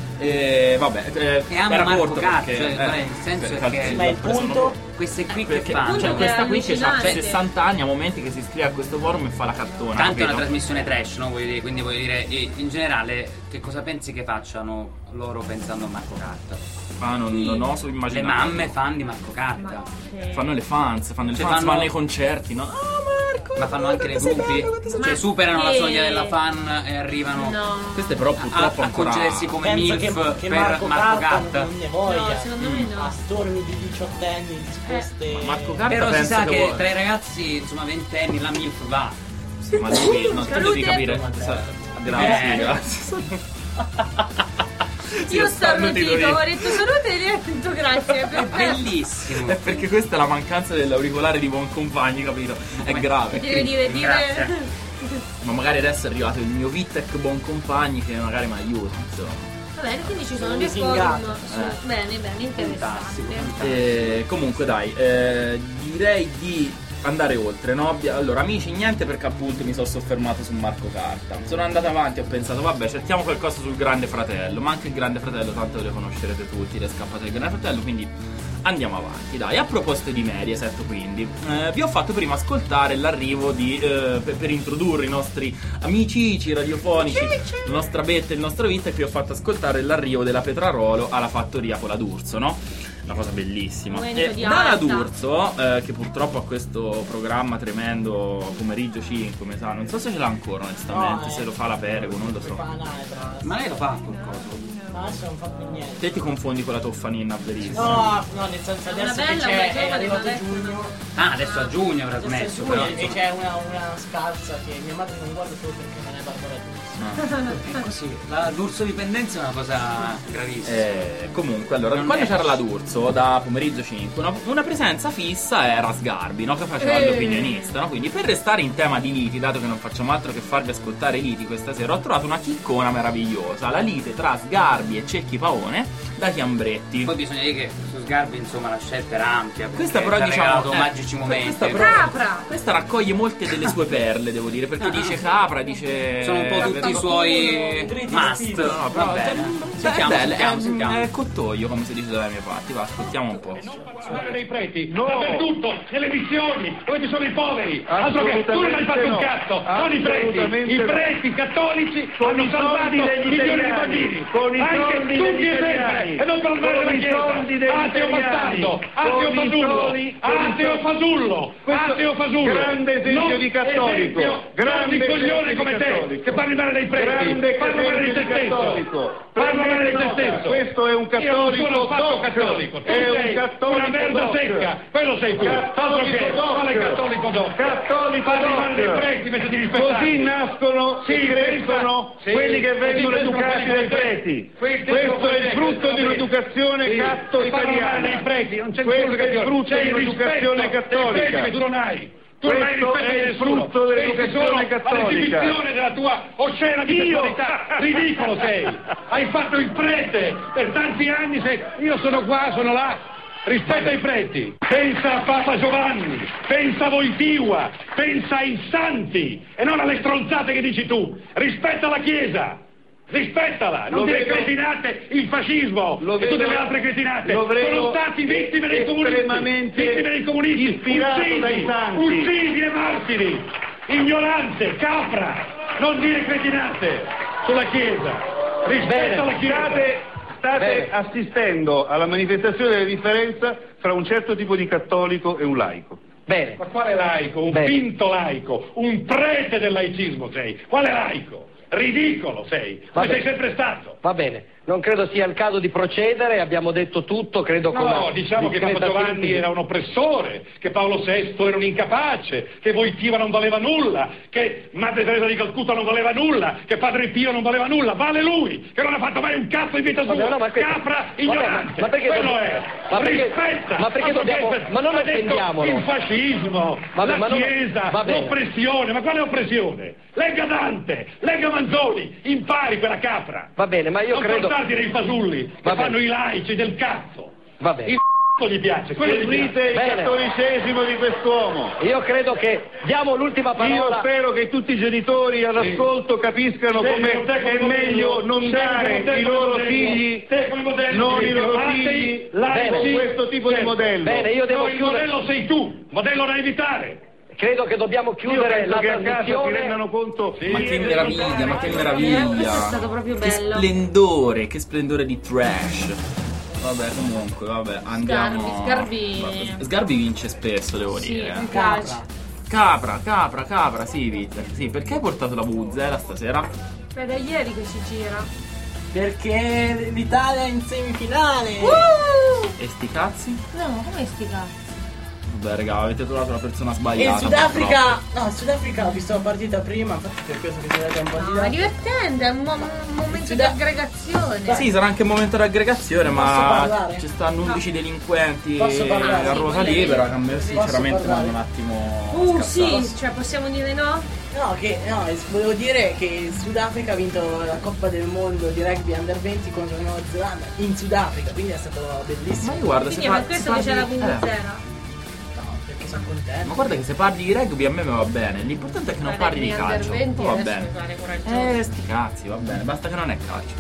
E vabbè, eh, E amo era Marco corto Carta, perché, cioè, eh, guarda, il senso è per- che- Ma il sono- punto? Queste qui che Perché fanno? cioè, Punto questa che qui che ha allucinante. sessanta anni a momenti che si iscrive a questo forum e fa la cartona. Tanto è una capito? trasmissione trash, no? Voglio dire, quindi voglio dire, e in generale, che cosa pensi che facciano loro pensando a Marco Carta? Ah, non, non oso Le immaginare. mamme fan di Marco Carta. Fanno le fans, fanno le Cioè, fans, fanno- vanno ai concerti, no? Ma fanno anche le gruppi? Cioè superano la soglia della fan e arrivano No. Queste però a, purtroppo a ancora... concedersi come Penso MILF che, che per Marco, Marco Carta Carta. non ne voglia. No, secondo me no. A stormi di diciottenni disposte. Marco Carta Però si penso sa che che vuole- tra i ragazzi, insomma, ventenni la MILF va. Sì, ma lui, no, tu devi Salute. capire. sa- Grazie, Eh. grazie. Sì, Io ho sto starnutito, starnutito ho detto salute e lei ha detto grazie. È Perfetto. bellissimo. È perché questa è la mancanza dell'auricolare di buon compagni, capito? È grave. Deve dire, dire... Grazie. Ma magari adesso è arrivato il mio Vitec buon compagni che magari mi aiuta, insomma. Va bene, quindi ci sono Sono due forum. lusingato. su- Bene, bene, interessante. E comunque dai, eh, direi di andare oltre, no? Abbia- Allora, amici, niente perché appunto mi sono soffermato su Marco Carta. Sono andato avanti e ho pensato, vabbè, cerchiamo qualcosa sul Grande Fratello. Ma anche il Grande Fratello, tanto le conoscerete tutti, le scappate del Grande Fratello, quindi andiamo avanti, dai. A proposito di Mediaset, quindi, eh, vi ho fatto prima ascoltare l'arrivo di, eh, per, per introdurre i nostri amici radiofonici, la nostra Betta e il nostro Vita, e vi ho fatto ascoltare l'arrivo della Petrarolo alla fattoria con la D'Urso, no? Una cosa bellissima. Momento E di Dalla alta. D'Urso, eh, che purtroppo ha questo programma tremendo Pomeriggio cinque, mi sa, non so se ce l'ha ancora onestamente, No, eh. se lo fa la Perego, non lo so. Ma lei lo fa qualcosa? Ma adesso non fa più niente. Te ti confondi con la Toffaninna verissima. No, no, nel senso Una adesso che bella, c'è, una è giovane, arrivato ma giugno. Ah, adesso a giugno avrà Adesso è smesso, giugno però. e insomma. c'è una, una scarsa che mia madre non guarda solo perché non è Barbara D'Urso. È così, la D'Urso dipendenza è una cosa gravissima. Eh, comunque, allora, Non quando è- c'era la D'Urso da pomeriggio cinque, una, una presenza fissa era Sgarbi, no? Che faceva Eh. l'opinionista, no? Quindi per restare in tema di liti, dato che non facciamo altro che farvi ascoltare i liti questa sera, ho trovato una chiccona meravigliosa, la lite tra Sgarbi e Cecchi Paone da Chiambretti. Poi bisogna dire che su Sgarbi insomma la scelta era ampia. Questa perché però ci ha diciamo regalato eh, magici momenti. Questa, però- Capra. questa raccoglie molte delle sue perle, devo dire, perché dice capra, dice Sono un po' tutti i suoi must. No, no, Va però bene. Beh, Sentiamo, è bello, sentiamo, è, sentiamo. è cottoio, come si dice dalle mie parti. Va, ascoltiamo un po'. Parlare dei preti, no. Dappertutto, nelle missioni, dove ci sono i poveri, altro che tu non hai fatto un cazzo, non i preti, i preti cattolici hanno salvato milioni di bambini, con i anche soldi tutti degli e sempre, italiani, e non parlare con della i soldi degli Chiesa, ateo italiani, bastardo, ateo con i fasullo, soldi- con i ateo soldi- fasullo, Questo ateo fasullo, grande esempio non di cattolico, esempio, grande non di coglione esempio come di te, cattolico. che parli male dei preti, Grande parla male di te esempio di stesso, cattolico. parla male di te Prendete stesso. nota, questo è un cattolico Io non sono affatto doc, cattolico, tu è un sei cattolico una merda doc. secca, quello sei tu, altro che, Cattolico doc. quale cattolico doc? Cattolico Parli doc. male dei preti invece di rispettarli. Così nascono Sì, e crescono sì, quelli che così vengono crescono educati quelli dai che- preti. Questo Questo è il frutto di un'educazione Sì, catto sì, parlo male italiana. dei preti, non c'è Questo nessuno è il che- frutto c'è di il un'educazione rispetto dei preti cattolica. che tu non hai. Tu non hai Questo rispetto è di il nessuno. frutto dell'educazione Questi sono cattolica. l'esibizione della tua oscena vitalità. Ridicolo sei. Hai fatto il prete per tanti anni. Sei... Io sono qua, sono là. Rispetta i preti. Pensa a Papa Giovanni. Pensa a Wojtyła. Pensa ai santi. E non alle stronzate che dici tu. Rispetta la Chiesa. Rispettala, non Lo delle vedo- cretinate, il fascismo Lo e tutte vedo- le altre cretinate lo vedo sono stati vittime dei comunisti, estremamente vittime dei comunisti, ispirato uccisi, dai santi. uccisi e martiri, ignorante, capra, non dire cretinate sulla Chiesa, rispetta la Chiesa. State, state Bene. assistendo alla manifestazione della differenza fra un certo tipo di cattolico e un laico. Bene. Ma quale laico? Un Bene. finto laico, un prete del laicismo sei. Quale laico? Ridicolo sei, come sei sempre stato. Va bene, non credo sia il caso di procedere, abbiamo detto tutto, credo con No, la diciamo che Papa discreta Giovanni filosofia. era un oppressore, che Paolo sesto era un incapace, che Wojtyła non valeva nulla, che Madre Teresa di Calcutta non valeva nulla, che Padre Pio non valeva nulla, vale lui, che non ha fatto mai un cazzo in vita sua, Vabbè, no, ma questo- capra vabbè, ignorante, ma- ma perché quello dobbiamo- è, ma perché- rispetta, ma perché dobbiamo- perché- ma non ha detto offendiamolo. il fascismo, Vabbè, la ma non- Chiesa, va bene. l'oppressione, ma quale oppressione? Legga Dante, legga Manzoni, impari quella capra. Va bene, ma io non credo... portarti nei fasulli che Va bene. fanno i laici del cazzo. Va bene. Il c***o gli piace, quello gli Seguite piace. il Bene. cattolicesimo di quest'uomo. Io credo che diamo l'ultima Io parola... spero che tutti i genitori all'ascolto capiscano Sì, come con te come è meglio modello. non Sì, dare con te i come loro modello. figli, Te come modello, non i loro atei, figli, laici. con questo tipo di Certo. modello. Bene, io devo No, il chiudere... modello sei tu, modello da evitare. Credo che dobbiamo Io chiudere penso la che a casa si trasmissione... rendano conto. Ma che meraviglia, ma che Eh, meraviglia. questo è stato proprio Che bello. splendore, che splendore di trash. Vabbè, comunque, vabbè, andiamo. Sgarbi, Sgarbi- Vabbè, Sgarbi vince spesso, devo Sì, dire. mi piace. Capra, capra, capra, sì, Vita. Sì, perché hai portato la vuvuzela stasera? È da ieri che si gira. Perché l'Italia è in semifinale. Uh! E sti cazzi? No, come sti cazzi? Vabbè, raga, avete trovato la persona E sbagliata. il Sudafrica, no, il Sudafrica ho visto la partita prima, infatti per questo che si è un po' di No, è divertente, è un, mo- un momento di Suda- aggregazione. Sì, sarà anche un momento di aggregazione, Posso ma parlare? ci stanno undici delinquenti Posso parlare? a Sì, ruota voglio libera dire. che a me Posso sinceramente mi parlare? hanno un attimo Uh, scazzato. sì, cioè possiamo dire no? No, che no, volevo dire che il Sudafrica ha vinto la Coppa del Mondo di rugby under venti contro la Nuova Zelanda in Sudafrica, quindi è stato bellissimo. Ma io guarda, se Quindi è par- per questo se che c'è la parli- vuvuzela. No, perché sono contento. Ma guarda che se parli di rugby a me va bene, l'importante è che non Guarda, parli di gli under calcio. venti Va adesso bene. mi pare coraggioso. Eh, sti cazzi, va bene, basta che non è calcio.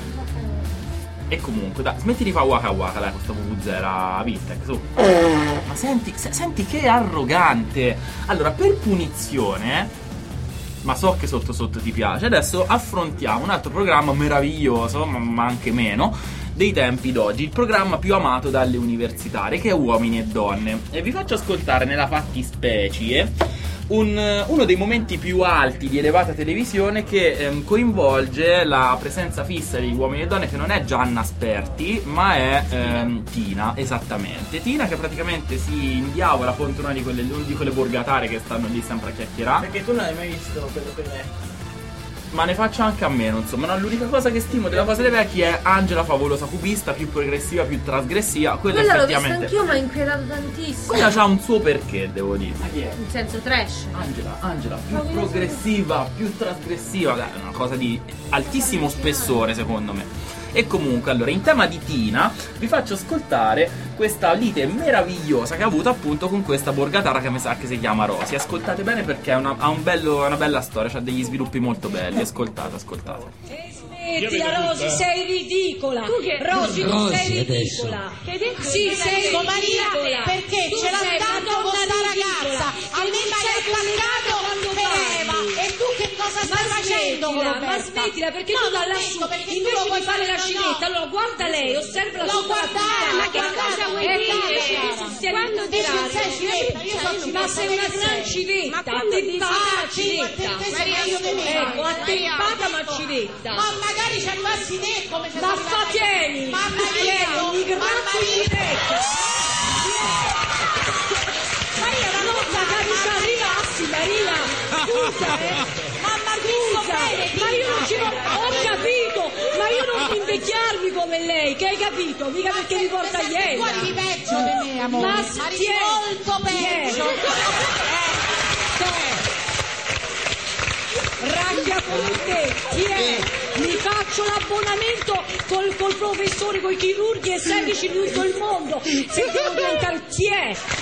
E comunque, dai, smetti di fare waka waka, dai, questa vuvuzela Vittek, su. Ma senti, se- senti che arrogante. Allora, per punizione, ma so che sotto sotto ti piace, adesso affrontiamo un altro programma meraviglioso, ma, ma anche meno, dei tempi d'oggi, il programma più amato dalle universitarie, che è Uomini e Donne. E vi faccio ascoltare nella fattispecie un, uno dei momenti più alti di elevata televisione che ehm, coinvolge la presenza fissa di Uomini e Donne, che non è Gianna Sperti, ma è ehm, Tina, esattamente. Tina che praticamente si indiavola contro una di quelle, di quelle borgatare che stanno lì sempre a chiacchierare. Perché tu non hai mai visto quello che è. Ma ne faccio anche a meno, insomma, no, l'unica cosa che stimo della fase dei vecchi è Angela favolosa cubista, più progressiva, più trasgressiva. Quella, Quella l'ho vista effettivamente anch'io, ma ha inquietato tantissimo. quella c'ha un suo perché, devo dire. In senso trash. Angela, Angela, più progressiva, più trasgressiva, dai, è una cosa di altissimo spessore secondo me. E comunque, allora, in tema di Tina, vi faccio ascoltare questa lite meravigliosa che ha avuto appunto con questa borgatara che mi sa che si chiama Rosy. Ascoltate bene perché è una, ha un bello, una bella storia, ha degli sviluppi molto belli. Ascoltate, ascoltate. Smettila Rosy, sei ridicola. Tu che- Rosy, tu Rosy sei adesso. ridicola. Che hai detto? Sì, Tu sei sei Maria, ridicola. perché Tu ce l'ha sei dato una con sta donna ragazza. ridicola. A me Che mi hai sei attaccato quando per parli. Eva. E tu che cosa stai Ma facendo? smettila, Roberta? ma smettila, perché no, tu da non lassù, smetto, perché tu invece lo di vuoi fare la no, scenetta, no. allora guarda lei, osserva la L'ho sua guardata, ma che guardata. cosa vuoi Eh, dire? dai, Quando Te dirà? non sei civetta, io sono Ma civetta, sei una che gran sei? civetta, Ma quando attempata Ah, sì, ma civetta. te sei meglio di me. Ecco, attempata ma civetta. Ma magari ci arrivassi te come se Ma fa tieni, Mamma tieni, mia, mi grazzo di te. Maria, ma non magari ci arrivassi, Maria. Scusa, eh. Mamma Scusa, ma io non ci vo- ho capito, ma io non devo invecchiarmi come lei, che hai capito? Mica perché mi porta a Iena. Tu arrivi peggio di me, amore. Ma Arrivi ti è molto peggio. Ragga con te, chi è? Mi faccio l'abbonamento col, col professore, coi chirurghi e servici di tutto il mondo. Se devo diventare chi è?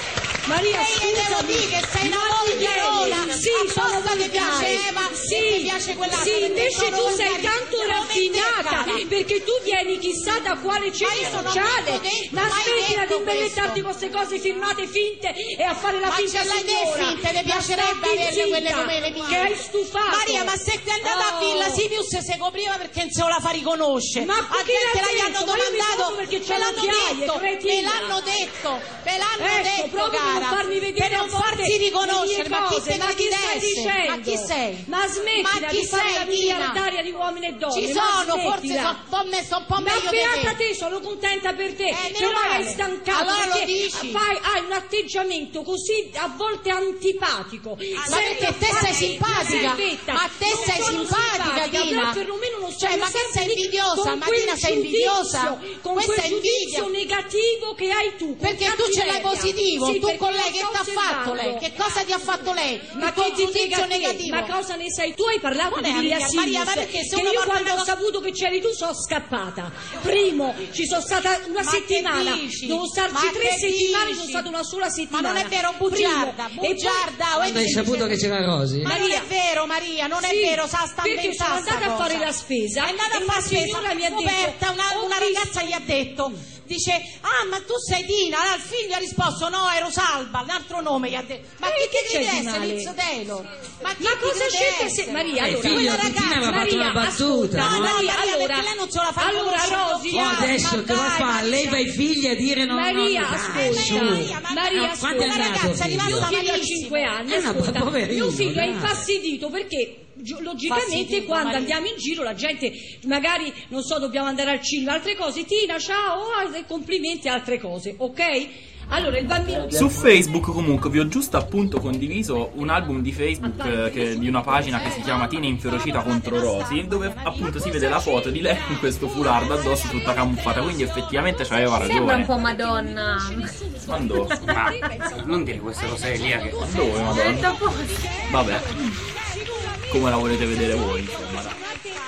Maria, devo dire che sei una mogliona. Sì, sono che piaceva, sì, mi piace quella. Sì, invece tu sei tanto raffinata, perché tu vieni chissà da quale centro sociale. Ma smettila di imbellettarti con queste cose filmate finte e a fare la ma finta signora. signora. Ma finte, ti piacerebbe averle quelle come le mie. Che hai stufato. Maria, ma se ti è andata oh. a Villa Simius se copriva perché non se la fa riconoscere. Ma a te te l'hanno domandato, perché ce l'hanno detto, me l'hanno detto, me l'hanno ecco, detto, cara, per, farmi vedere per non farsi riconoscere. Ma chi sei? Ma chi stai dicendo? Ma chi sei? Ma smettila ma chi di fare sei, la miliardaria di uomini e donne. Ci sono, forse sono un po' messo un po' meglio ma di beata te. te, sono contenta per te, eh, però male. hai stancato. Allora lo perché dici. Fai, hai un atteggiamento così a volte antipatico. Ma perché te sei simpatica? Ma te sei simpatica, Dina. Perlomeno non cioè, ma che sei invidiosa? Ma Dina sei invidiosa? Con Questa quel è invidia. giudizio negativo che hai tu. Perché tu ce l'hai positivo, sì, tu con lei che sto ti ha fatto osservando. lei? Che cosa ti ha fatto lei? Ma il che giudizio negativo? negativo? Ma cosa ne sai? Tu hai parlato non di Villa Maria, Simius, ma perché se che una io volta quando ho una... saputo che c'eri tu sono scappata. Primo, ci sono stata una ma settimana, devo starci ma tre settimane, dici? sono stata una sola settimana. Ma non è vero, bugiarda, Primo, bugiarda. Quando hai saputo che c'era Rosy? Ma non è vero, Maria, non è sì, vero, sa sta perché sono andata a fare la spesa. È andata a fare spesa, mi ha scoperta, detto, una, una ragazza gli ha detto, dice, ah ma tu sei Dina, allora il figlio ha risposto, no, ero Salva, un altro nome gli ha detto. Ma eh, chi che ti c'è crede di essere, male? Lizzo Taylor? Ma, ma cosa c'è se Maria, eh, allora, figlio, quella ragazza ragazza, aveva fatto una battuta, ascolta, no? No, Maria, Maria, allora, perché lei non ce la fa allora Rosy, oh, adesso che va a fare? Lei va ai figli a dire no, Maria, no, ascolta, su. Maria, Maria, quanto è ascolta, ragazza mio figlio ha cinque anni, eh, ascolta, poverino, mio figlio è dai. infastidito perché logicamente Fastidito, quando Maria. andiamo in giro la gente magari non so dobbiamo andare al cinema altre cose, Tina ciao, oh, complimenti altre cose, ok? Allora il bambino su Facebook comunque vi ho giusto appunto condiviso un album di Facebook eh, che, di una pagina che si chiama Tina inferocita contro Rosy, dove appunto si vede la foto di lei con questo foulard addosso tutta camuffata, quindi effettivamente c'aveva ragione. Sembra un po' Madonna. Quando? Ma non dire queste cose Elia che dove Madonna? Vabbè, come la volete vedere voi insomma dai.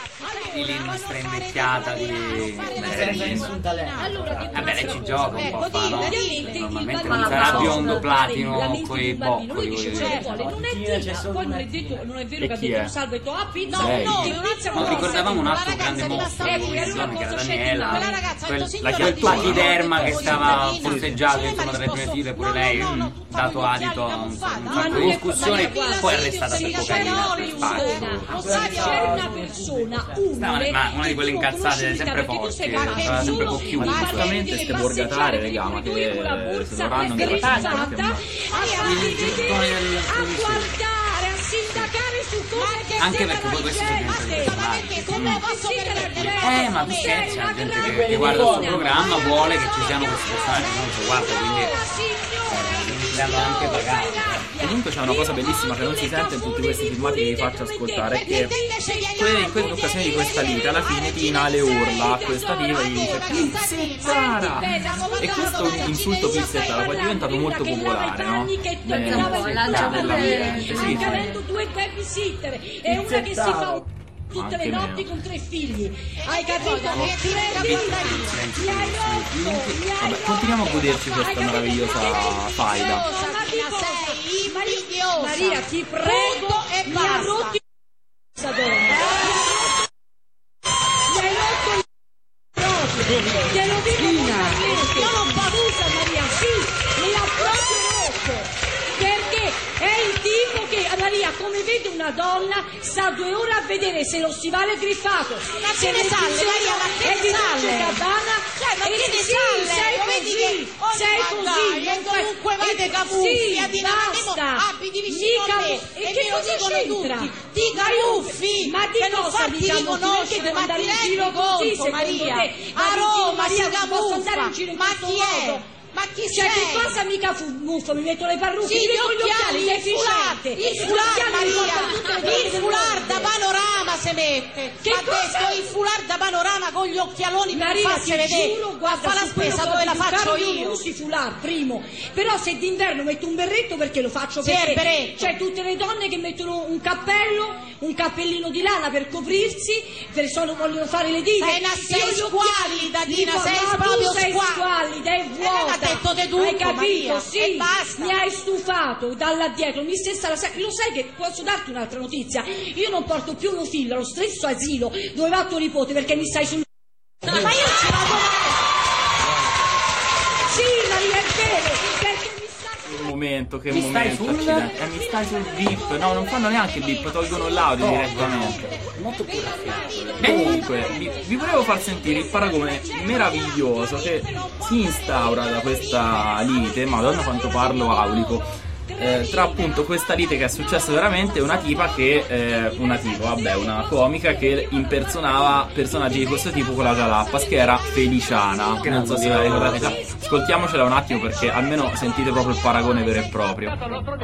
Lì una strembecchiata di senza insulta lei. vabbè lei ci gioca un po' fa, no? ovviamente Normalmente il non bambino sarà può biondo platino lamenti con i del bambino, boccoli lui dice voglio ciò che dire. vuole, non è Tina, poi non è detto, non è vero E che ha chi detto è? un salvo e detto ah pizza Lei. no, No, Ma ricordavamo un altro grande ragazza mostro rimasta- di quelle ecco, zone che era cosa c'è di Daniela, male? Quella ragazza ha quel- detto, la signora, chiappata dice, di derma no, che no, stava Dina. posteggiato Cioè, insomma mi ha tra le prime risposto, file pure no, lei no, no, mm, fammi dato gli occhiali adito a un camuffati. un Ma sacco non di è- discussioni, ma guarda, poi è arrestata sì, per sì, cocaina c'è per una spaccio. c'è una persona umile Ma una di quelle e tu incazzate conosci sempre perché tu forti, sei che capace fa sempre solo con di chiunque. fare Giustamente delle ste passeggiate borgatare, per raga, ma cui tu che con la se borsa dovranno frizzata delle a cose, farti vedere, a guardare, a sindacare su come che Anche sembra perché poi la questo si diventa gente. personaggio. Ma perché come posso permettere? Eh, ma tu scherzi, la gente che, che guarda il suo programma vuole che ci siano questi personaggi, non so, guarda, quindi eh, li hanno anche pagati. Comunque c'è una cosa bellissima che non si sente in tutti questi filmati che vi faccio ascoltare, è che que- in questa occasione di questa lite alla fine Tina le urla a questa diva e gli dice pizzettara, e questo insulto pizzettara poi è diventato molto popolare, no? Nell'ambiente, sì, anche sì. avendo due babysitter e una che si fa tutte le Anche notti meno. con tre figli, hai capito? Che ti Vabbè, Vabbè, continuiamo a goderci questa meravigliosa faida. Sei invidiosa. Maria, ti prego, Punto e mi ha basta. rotto il questa donna. Mi hai rotto il proprio. Te lo dico pubblicamente. Io non palusa Maria, sì, mi ha proprio rotto. Perché è il tipo che, Maria, come vede una donna, sta due ore a vedere se lo stivale è griffato. Ma se che ne le sa, pizze Maria, ma che è ne di sa Dolce lei? Gabbana. Cioè, ma e che ne sì, sa lei? sei Lo vedi così, che- oh, sei ma così. dai, non e dovunque vai e- dei camuffi, sì, a Dinamo basta. abiti vicino Mica- a me, e e che me lo cosa dicono c'entra? tutti. Ti camuffi, ma di per non cosa farti mi camuffi? riconoscere, Perché devo ma andare ti in rendi giro così, conto, secondo Maria? te? A Ma Roma Maria, si non posso andare in camuffa, giro in ma questo chi è? modo. Ma chi Cioè, sei? che cosa mi camuffo? Mi metto le parrucche, Sì, mi gli metto gli occhiali, occhiali, il deficiente. foulard, il Gli foulard, occhiali mi portano tutte le Maria, cose il del foulard da mondo. panorama si mette. Che ha cosa? detto il foulard da panorama con gli occhialoni per Maria, farsi ti vedere. giuro, Ma guarda, fa la su quello spesa che dove ho la più faccio caro io? non uso i foulard, primo. Però se d'inverno metto un berretto perché lo faccio Sì, perché il berretto. c'è tutte le donne che mettono un cappello, un cappellino di lana per coprirsi, per solo vogliono fare le dita. Sei una- sei Io gli squallida, occhiali- Dina, dico, sei no, proprio tu sei squallida. squallida, è E lei mi vuota. ha detto stufato di tutto, Hai capito? Maria, Sì, e basta. mi hai stufato dalla dietro, mi stessa la sai, lo sai che posso darti un'altra notizia? Io non porto più mio figlio allo stesso asilo dove va tuo nipote perché mi stai sul... Ma io ci vado male. Sì, Maria, è vero, perché mi stai... Che momento, che Mi stai momento, sul- accidenti. Eh, mi stai sul bip. No, non fanno neanche il bip, tolgono l'audio direttamente. Molto più raffiato. Comunque, vi, vi volevo far sentire il paragone meraviglioso che si instaura da questa lite, madonna quanto parlo aulico, eh, tra appunto questa lite che è successa veramente e una tipa che, eh, una tipo, vabbè, una comica che impersonava personaggi di questo tipo con la Jalapas, che era Feliciana, che non so se la ricordate già. Ascoltiamocela un attimo perché almeno sentite proprio il paragone vero e proprio.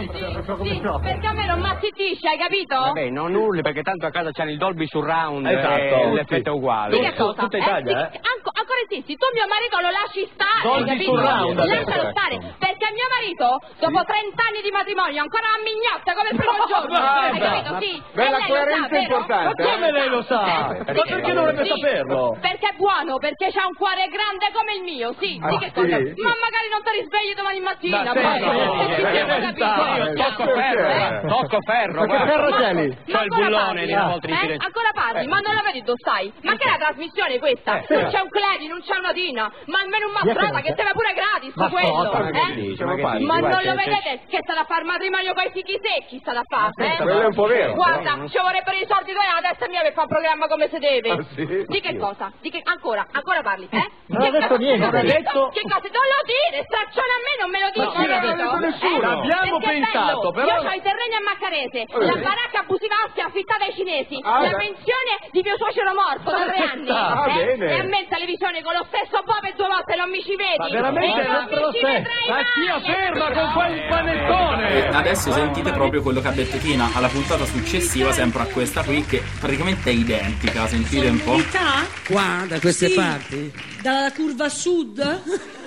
Perché a me non m'assittisce, hai capito? Vabbè, non urli perché tanto a casa c'hanno il Dolby Surround Esatto, e tutti. l'effetto è uguale. Sì, che cosa? tutta Italia, sì, anco- ancora insisti, tu mio marito lo lasci stare, hai Dolby capito? Surround adesso, Lascialo ecco. stare, perché mio marito, dopo trenta anni di matrimonio, ancora una mignotta come il primo giorno, Ah, hai beh, capito? Sì. beh, E la lei lo coerenza sa, è vero? importante. Sì, Come lei lo sa? Sì. Ma perché dovrebbe Sì. saperlo? Perché è buono, perché c'ha un cuore grande come il mio, sì, Ah, sì che sì? cosa? Ma magari non ti risvegli domani mattina, Ma poi, sì, no, e ci no, siamo no, capiti. no, Tocco no, ferro, no, eh, tocco ferro. Ma che guarda. ferro c'è lì? C'ho il bullone di una volta di eh? Firenze. Ancora parli, Eh. ma non la vedi dove stai? Ma che è la trasmissione questa? Eh, non sì. c'è un Cledi, non c'è una Dina, ma almeno un Mastrota che te va pure gratis su Ma quello, ascolta, ma che eh? dici? Ma che dici? Ma Guarda, non lo che- vedete che sta da fare matrimonio con i fichi secchi, sta da fare, eh? quello è un po' vero. Guarda, ci vorrebbero i soldi tuoi alla testa mia per fare un programma come si deve. Ah, sì? Di che cosa? Di che... Ancora, ancora parli, eh? Non ha detto niente. Non ha detto- Che cosa? Non lo dire, straccione a me non me lo dici, Ma non l'ha capito? detto nessuno. Eh? L'abbiamo Perché è pensato, bello. però- Io ho i terreni a Maccarese, Eh. la baracca abusiva Ostia affittata ai cinesi, Ah, la beh. pensione di mio suocero morto da tre anni. Ah, eh? bene. E a me in televisione con lo stesso Bob e due volte non mi ci vedi. Ma veramente e non non te lo mi ci sei. vedrai Ma mai. stia ferma con quel panettone. E adesso sentite proprio quello che ha detto Tina alla puntata successiva, sempre a questa qui, che praticamente è identica. Sentite un po'. Novità? Qua, da queste Sì. parti, Dalla curva sud?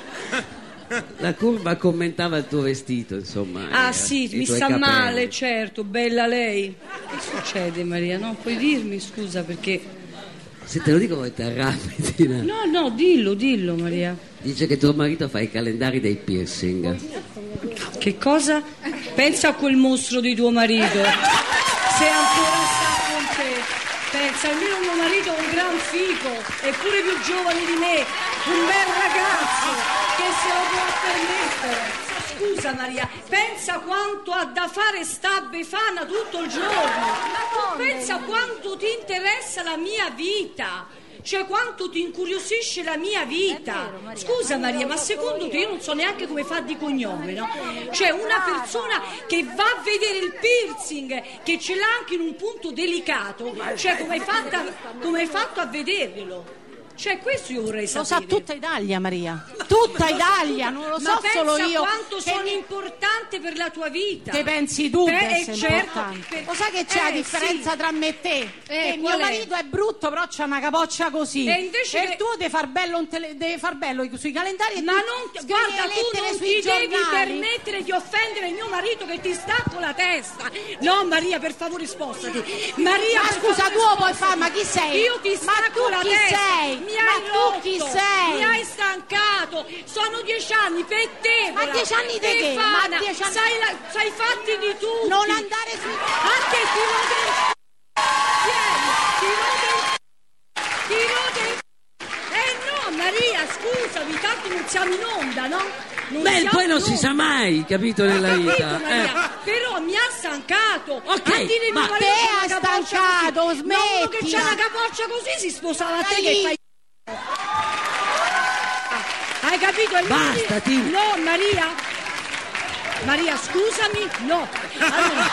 la curva commentava il tuo vestito, insomma. Ah eh, sì, i mi tuoi sta capelli. male, certo, bella lei. Che succede Maria? No, puoi dirmi scusa perché... Se te lo dico poi ti arrabbi, Tina. No, no, dillo, dillo Maria. Dice che tuo marito fa i calendari dei piercing. Che cosa? Pensa a quel mostro di tuo marito. Se ancora sta con te. Pensa, almeno mio marito è un gran fico, eppure più giovane di me, un bel ragazzo che se lo può permettere. Scusa Maria, pensa quanto ha da fare sta Befana tutto il giorno. Tu pensa quanto ti interessa la mia vita. Cioè quanto ti incuriosisce la mia vita. Scusa Maria, ma secondo te io non so neanche come fa di cognome, no? Cioè una persona che va a vedere il piercing, che ce l'ha anche in un punto delicato, cioè come hai, fatta, come hai fatto a vederglielo? Cioè questo io vorrei Lo sapere. sa tutta Italia, Maria. Tutta Italia, non lo Ma so solo pensa io. quanto che sono mi- importante per la tua vita. Te pensi tu Eh, che eh, sei certo, importante? per- Lo sai che c'è eh, la differenza sì. tra me e te? Eh, che mio qual è? marito è brutto, però c'ha una capoccia così. E invece E che- tu devi far bello, un tele- devi far bello sui calendari e Ma tu non, scrivi guarda, le tu lettere non sui ti devi giornali. permettere di offendere il mio marito che ti stacco la testa. No, Maria, per favore spostati. Maria, Ma per scusa, favore, tu lo puoi spostati. fare, ma chi sei? Io ti Ma stacco tu la chi testa. sei? Mi Ma hai tu rotto. chi sei? Mi hai stancato. Sono dieci anni, pettevola. Ma dieci anni di che? Befana. Ma dieci anni- Sai, la, sai fatti di tutti. Non andare sui... Anche ti rode il... Vieni, ti rode il... Ti rode il... Eh no, Maria, scusami, tanto non siamo in onda, no? Non Beh, siamo poi non in si onda. sa mai, capito, Ho nella capito, vita. Maria, Eh. però mi ha stancato. Ok, a dire ma mio marito te c'ha ha una capoccia stancato, così. Ma uno che smettila. c'ha una capoccia così si sposava a te Dai. che fai. Hai capito? E Basta, quindi- ti- No, Maria. Maria, scusami. No. Allora...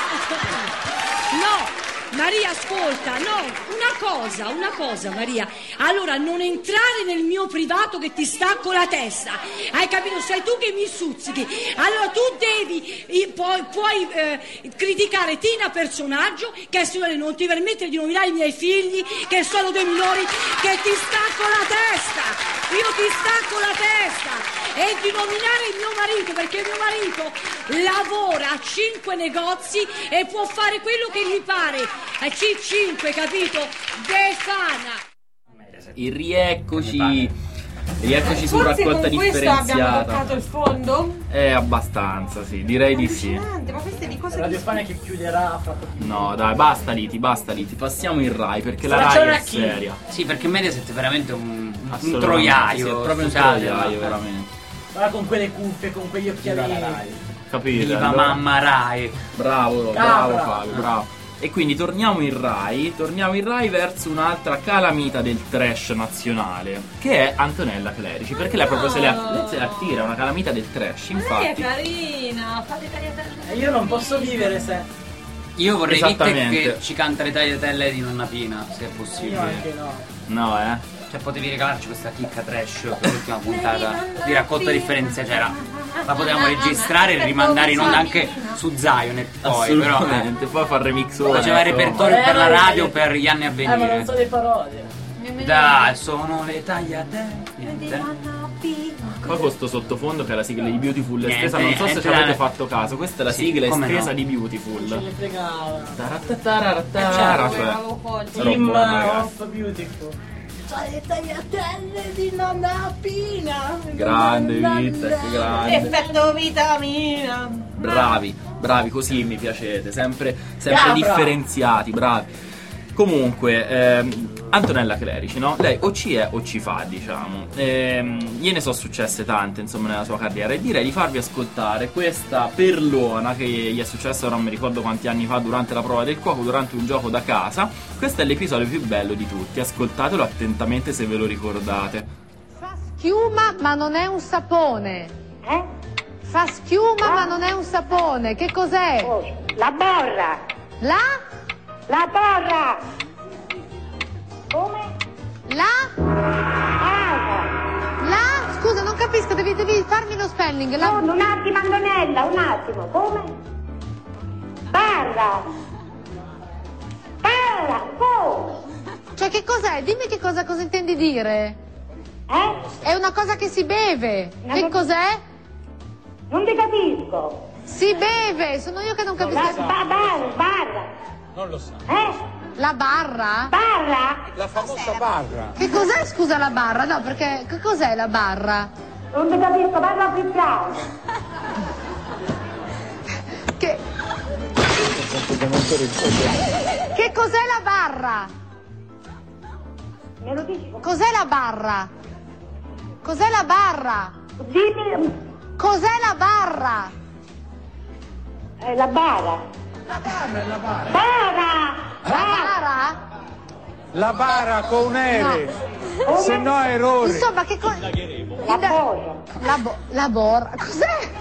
No. Maria, ascolta, no, una cosa, una cosa, Maria. Allora, non entrare nel mio privato che ti stacco la testa. Hai capito? Sei tu che mi stuzzichi. Allora, tu devi, i- puoi, puoi eh, criticare Tina personaggio, che se non ti permettere di nominare i miei figli, che sono dei minori, che ti stacco la testa. Io ti stacco la testa. E di nominare il mio marito, perché mio marito lavora a cinque negozi e può fare quello che gli pare. A C cinque, capito? Befana. E rieccoci. Rieccoci su Forse raccolta con questo abbiamo differenziata. toccato il fondo? Eh, abbastanza, sì, direi di sì. Allucinante, ma queste di cosa Radio di- Spagna che chiuderà fra pochino. No, dai, basta liti, basta liti. Passiamo in Rai perché la Facciamo Rai è una chi? seria. Sì, perché Mediaset è veramente un, un Assolutamente, troiaio. sì, è proprio un scusate, troiaio, ma- veramente. Guarda con quelle cuffie, con quegli occhialini. Capite? Viva Allora- mamma Rai. Bravo, Ah, bravo bravo. Fabio, bravo. E quindi torniamo in Rai, torniamo in Rai verso un'altra calamita del trash nazionale, che è Antonella Clerici, perché lei proprio se le, lei se le attira, è una calamita del trash, Lei è infatti. carina, fate tagliatelle. E io non posso vivere se... Io vorrei Vitte Esattamente. che ci canta le tagliatelle di Nonna Pina, se è Io possibile. anche no. No, eh. Cioè potevi regalarci questa chicca trash per l'ultima puntata di raccolta differenziata, c'era. La potevamo registrare e rimandare in onda anche su Zionet poi, però. Assolutamente, poi fa il remix Eh, ora. faceva il insomma. repertorio per la radio per gli anni a Eh, ma non venire. so le parole. Dai, sono le tagliatelle. Niente. Poi con sto sottofondo che è la sigla di Beautiful Niente, estesa, non so se ci niente. avete fatto caso, questa è la Sì, sigla come estesa no. di Ce ne Beautiful. fregava. Taratataratatara, cioè, Team roba, ragazzi. of Beautiful. Sai le tagliatelle di Nonna Pina. Grande vita, che grande. Effetto vitamina. Bravi, bravi, così mi piacete, sempre, sempre Capra. differenziati, bravi. Comunque, ehm, Antonella Clerici, no? Lei o ci è o ci fa, diciamo. Ehm, gliene sono successe tante, insomma, nella sua carriera. E direi di farvi ascoltare questa perlona che gli è successa, non mi ricordo quanti anni fa, durante la prova del cuoco, durante un gioco da casa. Questo è l'episodio più bello di tutti, ascoltatelo attentamente se ve lo ricordate. Schiuma ma non è un sapone. Eh? Fa schiuma ma non è un sapone. Che cos'è? La borra. La? La borra. Come? La? La? Scusa, non capisco, devi, devi farmi lo spelling. La... No, un attimo, Antonella, un attimo. Come? Barra. Barra. Oh. Cioè, che cos'è? Dimmi che cosa, cosa intendi dire. Eh? È una cosa che si beve. Una Che co- cos'è? Non ti capisco. Si beve, sono io che non La capisco. ba- barra. Barra. Non lo so. Eh? La barra? Barra? La famosa barra. Che cos'è, scusa, la barra? No, perché che cos'è la barra? Non ti capisco, parla africano. Che... Che cos'è la barra? Me lo dici? Cos'è la barra? Cos'è la barra? Dimmi. Cos'è la barra? Eh, la bara. La barra è la barra. Bara. La bara? La bara con ere, se no errore. Insomma, che cosa... La borra. La, bo- la borra. Cos'è?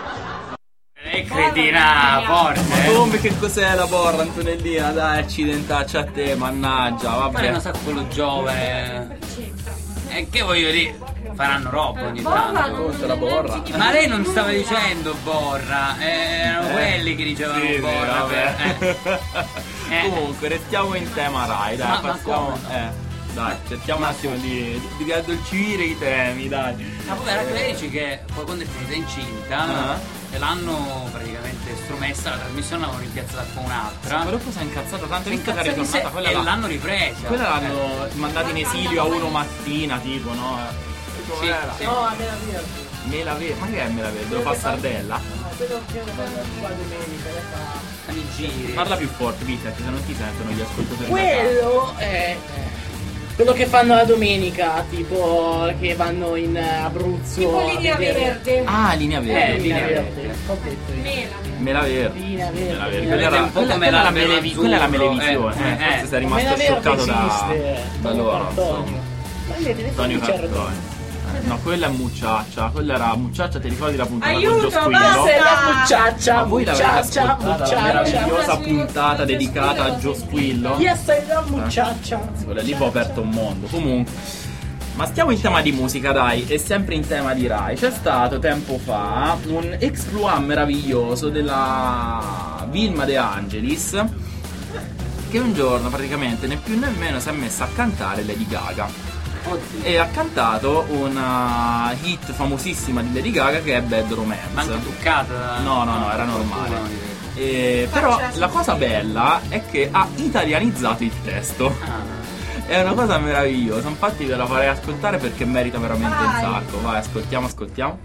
Lei cretina forte. eh. Come che cos'è la borra, Antonellina? Dai, accidentacci a te, mannaggia, Fare vabbè. una sa quello giovane. E che voglio dire? Faranno roba ogni tanto. Forse la borra. Ma lei non stava dicendo borra, eh, erano Eh, quelli che dicevano sì, sì, borra. vabbè. per- eh. Eh. Comunque, restiamo in tema Rai, dai, Ma- ma passiamo. come? Eh, dai, cerchiamo un attimo di, di, di addolcire i temi, dai. Ma poi era Clerici che poi quando è finita incinta Ah. e l'hanno praticamente stromessa, la trasmissione l'hanno rimpiazzata con un'altra. Ma dopo si è incazzata tanto, visto che è Incazzatissima, ritornata quella e là. l'hanno ripresa. Quella l'hanno mandata in esilio a uno mattina, tipo, no? Come Sì, era? sì. No, a me la verde. Mela Verde, ma che è Mela Verde? Lo fa Sardella? No, quello che vanno qua domenica, le fa... Fanno i giri. Parla più forte, Peter, che se non ti sentono gli ascoltatori. Quello è quello che fanno la domenica, tipo che vanno in Abruzzo. Tipo a linea vedere- verde. Ah, linea verde. Eh, linea verde. verde. Ho detto io. Mela. Mela Verde. Linea verde. Mela Verde. Linea Quella verde era, un po' quella, come quella la era Melevi- Azzurro, quella è la Melevisione, eh, eh, eh. forse sei rimasto Mela Verde scioccato da, esiste. da loro. Antonio. insomma. Ma vedi, le Antonio foto c'erano. Cartoni. No, quella è Mucciaccia, quella era Mucciaccia, ti ricordi la puntata con Aiuto, Giosquillo? basta! La mucciaccia, Ma voi l'avete mucciaccia, ascoltata la mucciaccia. meravigliosa puntata dedicata a Giosquillo? Chi è la mucciaccia? Quella lì vi ho aperto un mondo. Comunque, ma stiamo in tema di musica, dai, e sempre in tema di Rai. C'è stato tempo fa un exploit meraviglioso della Vilma De Angelis, che un giorno praticamente né più né meno si è messa a cantare Lady Gaga. E ha cantato una hit famosissima di Lady Gaga che è Bad Romance. Manca truccata. No, no, no, era normale. Eh, però la cosa bella è che ha italianizzato il testo. È una cosa meravigliosa, infatti ve la farei ascoltare perché merita veramente un sacco. Vai, ascoltiamo, ascoltiamo.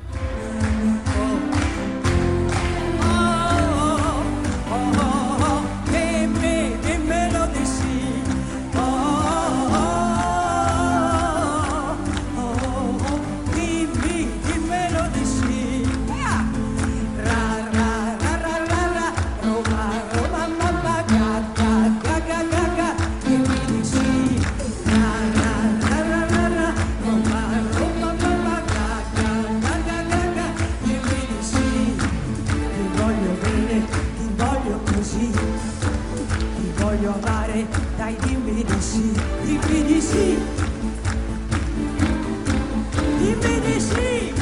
Dimmi, dimmelo di sì. Oh, oh, oh, oh, oh. Dimmi, dimmelo di sì. Ra, ra, ra, ra, ra, ra. Roma, Roma, mamma, ga, ga, ga, ga, ga, ga. Dimmi di sì. Ra, ra, ra, ra, ra, ra. Roma, Roma, mamma, ga, ga, ga, ga, ga, ga. Dimmi di sì. Ti voglio bene, ti voglio così. Ti voglio amare, dai dimmi di sì. Dimmi di sì. Dimmi di sì.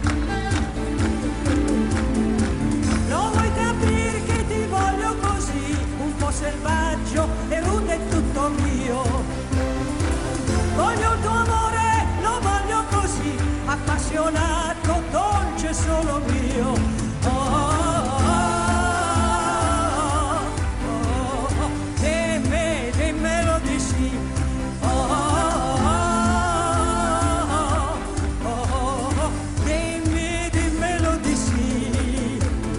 Lo vuoi capire che ti voglio così, un po' selvaggio e rude è tutto mio. Voglio il tuo amore, lo voglio così, appassionato, dolce, solo mio. Oh, oh, oh, oh, oh. Dimmi, dimmelo di sì. Oh, oh, oh, oh, oh. Dimmi, dimmelo di sì.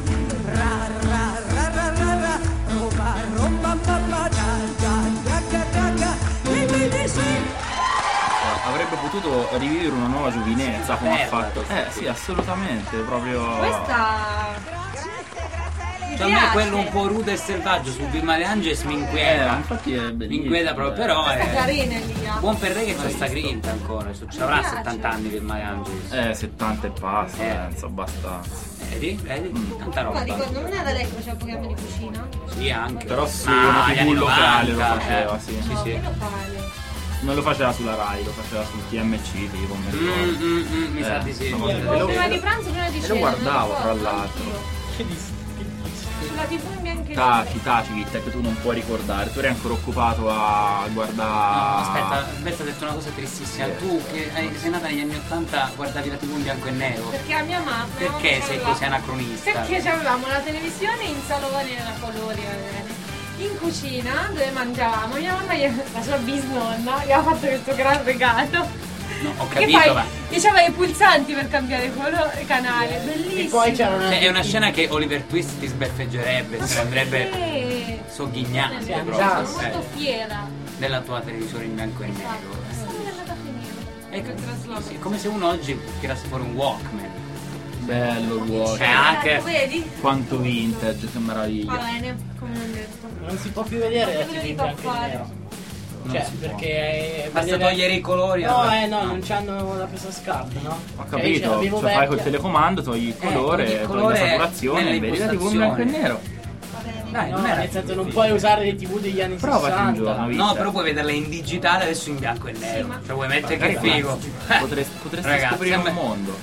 Ra, ra, ra, ra, ra, ra. Roma, Roma, mamma, ga, ga, ga, ga, ga, ga. Dimmi di sì. Avrebbe potuto rivivere una nuova giovinezza come ha Merda, fatto. Eh sì, assolutamente, proprio. Questa... Cioè, a me quello un po' rude e selvaggio su Bill Maleanges mi inquieta. Eh, infatti è bellissimo. Mi inquieta proprio, però Questa è è. carina, Elia. Buon per lei che c'è sta grinta ancora. Ci avrà settanta anni Bill Maleanges. Eh, settanta e passa, Eh. penso, abbastanza. Vedi? Vedi? Tanta Ma roba. ricordo, non era lei che faceva programmi di cucina? Sì, anche. Però su Ah, una gli tivù anni locale lo novanta, faceva, eh. sì. Sì, sì. Locale. Non lo faceva sulla Rai, lo faceva sul T M C, tipo, mi ricordo. Mm, mm, mm, mi sa Eh, di sì. una cosa Eh, del Prima genere. di pranzo, prima di E cena. lo guardavo, non tra ricordo, l'altro. anch'io. Sulla tivù in bianco e Taci, nero. taci, Vitta, che tu non puoi ricordare. Tu eri ancora occupato a guardare. No, aspetta, aspetta, ho detto una cosa tristissima. Tu che hai- sei nata negli anni ottanta guardavi la tivù in bianco e nero. Perché a mia mamma... Perché sei aveva- così anacronista? Perché avevamo la televisione in salone a colori, va bene. In cucina dove mangiavamo, mia mamma, gli- la sua bisnonna, gli aveva fatto questo gran regalo. No, ho Che capito, poi ma. diceva i pulsanti per cambiare colore, canale, bellissimo. E poi c'erano Cioè, è una scena che Oliver Twist ti sbeffeggerebbe, se andrebbe Sì. sogghignante Sì, proprio. già. Sono eh, molto fiera. della tua televisore in bianco e nero. Dove è andata a finire? È Il trasloco. sì, come se uno oggi tirasse fuori un Walkman. Bello il vuoto. Cioè, anche. Ah, tu vedi? Quanto vintage, che Va meraviglia. bene, come non detto. Non si può più vedere la Che tivù me ne in dico a bianco e fare? nero. Non Cioè, si può. perché Basta vedere- togliere i colori. No, allora. eh no, non c'hanno la presa scarpa, no? Ho Cioè, capito, io ce l'avevo cioè fai col vecchia. telecomando, togli il Eh, colore, togli il togli colore la saturazione nelle e vedi la tivù in bianco e impostazioni. nero. Dai, No, non era nel senso non puoi usare le tivù degli anni Provaci un sessanta. giorno, Vitta. No, però puoi vederle in digitale adesso in bianco e nero. ma- Cioè vuoi mettere Magari che figo. Potresti, potresti Ragazzi, scoprire a me- un mondo.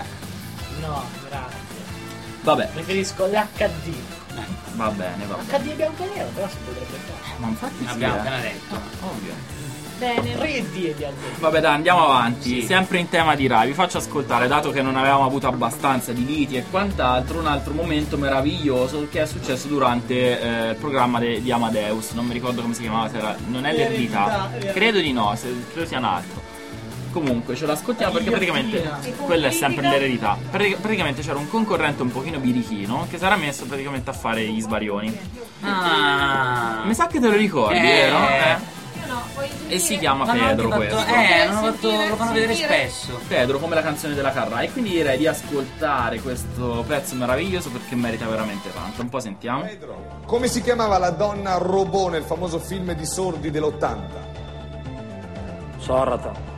No, grazie. Vabbè, Preferisco l'H D. va bene, va bene. H D bianco e nero, però si potrebbe fare. Ma infatti sì, Abbiamo eh. appena detto. Ovvio. Bene. tre D e di altri. Vabbè dai, andiamo avanti, Sì. sempre in tema di Rai. Vi faccio ascoltare, dato che non avevamo avuto abbastanza di liti e quant'altro, un altro momento meraviglioso che è successo durante eh, il programma de- di Amadeus. Non mi ricordo come si chiamava, se era- non è l'eredità, L'eredità, credo di no, se, credo sia un altro. Comunque ce l'ascoltiamo perché praticamente Ghigliottina. quella è sempre l'eredità. Pratic- praticamente c'era un concorrente un pochino birichino che si era messo praticamente a fare gli sbarioni. Ah. Mi sa che te lo ricordi, Eh. vero? Eh? Io no, voglio E si sentire. chiama L'hanno anche Pedro fatto- questo. Eh, l'hanno fatto- Sentire, lo fanno vedere sentire. spesso. Pedro, come la canzone della Carra, e quindi direi di ascoltare questo pezzo meraviglioso perché merita veramente tanto. Un po' sentiamo. Pedro, come si chiamava la donna robot nel famoso film di Sordi dell'ottanta? Sorrata.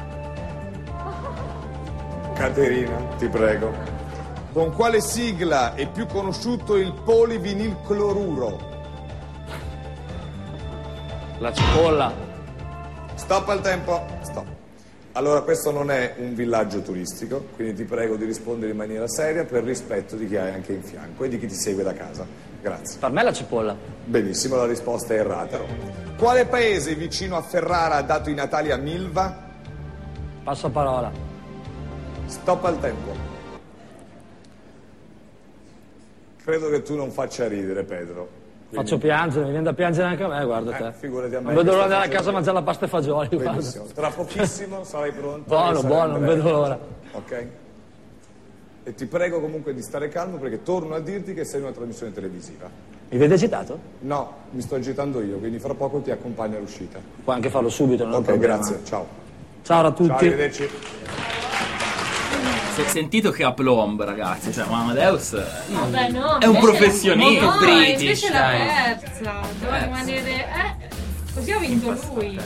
Caterina, ti prego. Con quale sigla è più conosciuto il polivinilcloruro? La cipolla. Stop al tempo. Stop. Allora, questo non è un villaggio turistico, quindi ti prego di rispondere in maniera seria per rispetto di chi hai anche in fianco e di chi ti segue da casa. Grazie. Per me la cipolla. Benissimo, la risposta è errata. Quale paese vicino a Ferrara ha dato i natali a Milva? Passo parola. Stop al tempo. Credo che tu non faccia ridere, Pedro. Faccio piangere, mi viene da piangere anche a me, guarda te. Eh, figurati a me. Non vedo che l'ora sto di andare a facendo- casa a mangiare la pasta e fagioli, guarda. Benissimo. Tra pochissimo sarai pronto. Buono, e buono, non vedo l'ora. Ok? E ti prego comunque di stare calmo perché torno a dirti che sei in una trasmissione televisiva. Mi vede agitato? No, mi sto agitando io, quindi fra poco ti accompagno all'uscita. Puoi anche farlo subito, non è un Ok, problema. grazie, ciao. Ciao a tutti. Ciao, arrivederci. Si è sentito che ha plomb, ragazzi, cioè Amadeus Vabbè, no, è un invece- professionista. No, British, invece l'ha dai. persa. Doveva rimanere. Eh, così ha vinto lui.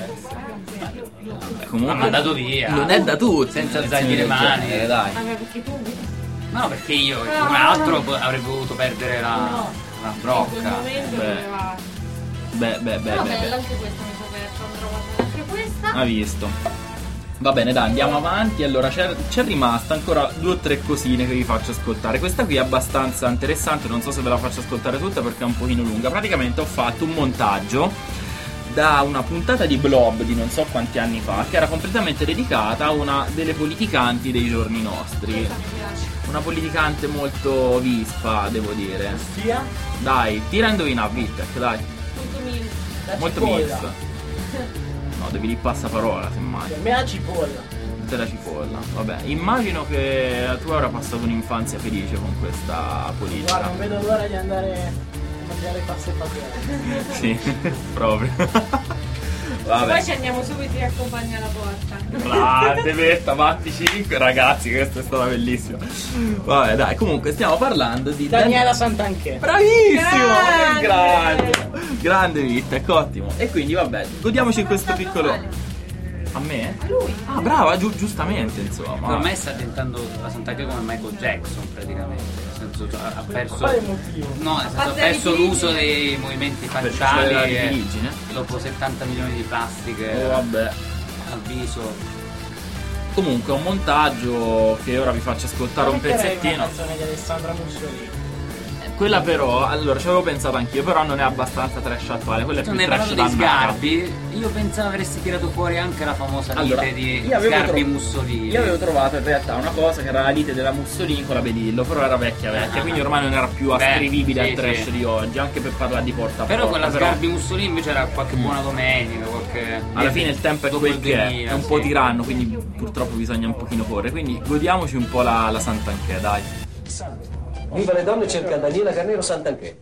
Comunque Ha mandato via. non è da tutti, Senza alzargli le mani. genere, dai. Vabbè, perché tu. No, perché io, Ah, come no, altro, no. po- avrei potuto perdere la, No. la In quel brocca. momento Beh. doveva. Beh, beh, beh, Però beh, bella beh. anche questa mi sono persa. Ho trovato anche questa. Ha visto. Va bene, dai, andiamo avanti. Allora, c'è, c'è rimasta ancora due o tre cosine che vi faccio ascoltare. Questa qui è abbastanza interessante, non so se ve la faccio ascoltare tutta perché è un pochino lunga. Praticamente ho fatto un montaggio da una puntata di Blob di non so quanti anni fa, che era completamente dedicata a una delle politicanti dei giorni nostri. Una politicante molto vispa, devo dire. Stia? Dai, tira indovina, Vittek, dai. Molto mille. La Molto cipolla. milf. No, devi dire passaparola, semmai. Per me la cipolla. Te la cipolla. Vabbè, immagino che tu avrai passato un'infanzia felice con questa politica. Guarda, non vedo l'ora di andare a mangiare pasta e fagioli. Sì, proprio. Poi Vabbè. ci andiamo subito a accompagnare alla porta. Grande Vetta, batti cinque ragazzi, questa è stata bellissima. Vabbè, dai, comunque stiamo parlando di Daniela Santanchè. Bravissimo! Grande! Grande! Grande Vittek, ottimo. E quindi vabbè, godiamoci questo piccolo. A me? A lui. Ah, brava, giu- giustamente, insomma. Per me sta diventando la Santanchè come Michael Jackson praticamente. Nel senso, ha ha perso. Quale motivo? No, nel senso, ha parte perso la l'uso litigine. dei movimenti Per facciali cioè la e litigine? dopo settanta milioni di plastiche Oh, vabbè. al viso. Comunque, un montaggio che ora vi faccio ascoltare un Metterei pezzettino. una canzone di Alessandra Mussolini. Quella però, allora ci avevo pensato anch'io, però non è abbastanza trash attuale, quella è Tu più ne hai trash parlato di dannata. Sgarbi, io pensavo avresti tirato fuori anche la famosa lite Allora, di io avevo Sgarbi tro- Mussolini. Io avevo trovato in realtà una cosa che era la lite della Mussolini con la Bedillo, però era vecchia vecchia, Ah. quindi ormai non era più Beh, ascrivibile sì, al trash sì. di oggi, anche per parlare di porta a Però porta. quella Sgarbi Mussolini invece era qualche buona domenica, qualche... alla fine il tempo è dopo quel il che è, duemila, è un po' sì. tiranno, quindi purtroppo bisogna un pochino correre, quindi godiamoci un po' la, la Santanchè, dai. Viva le donne cerca Daniela Carnero Santanchè.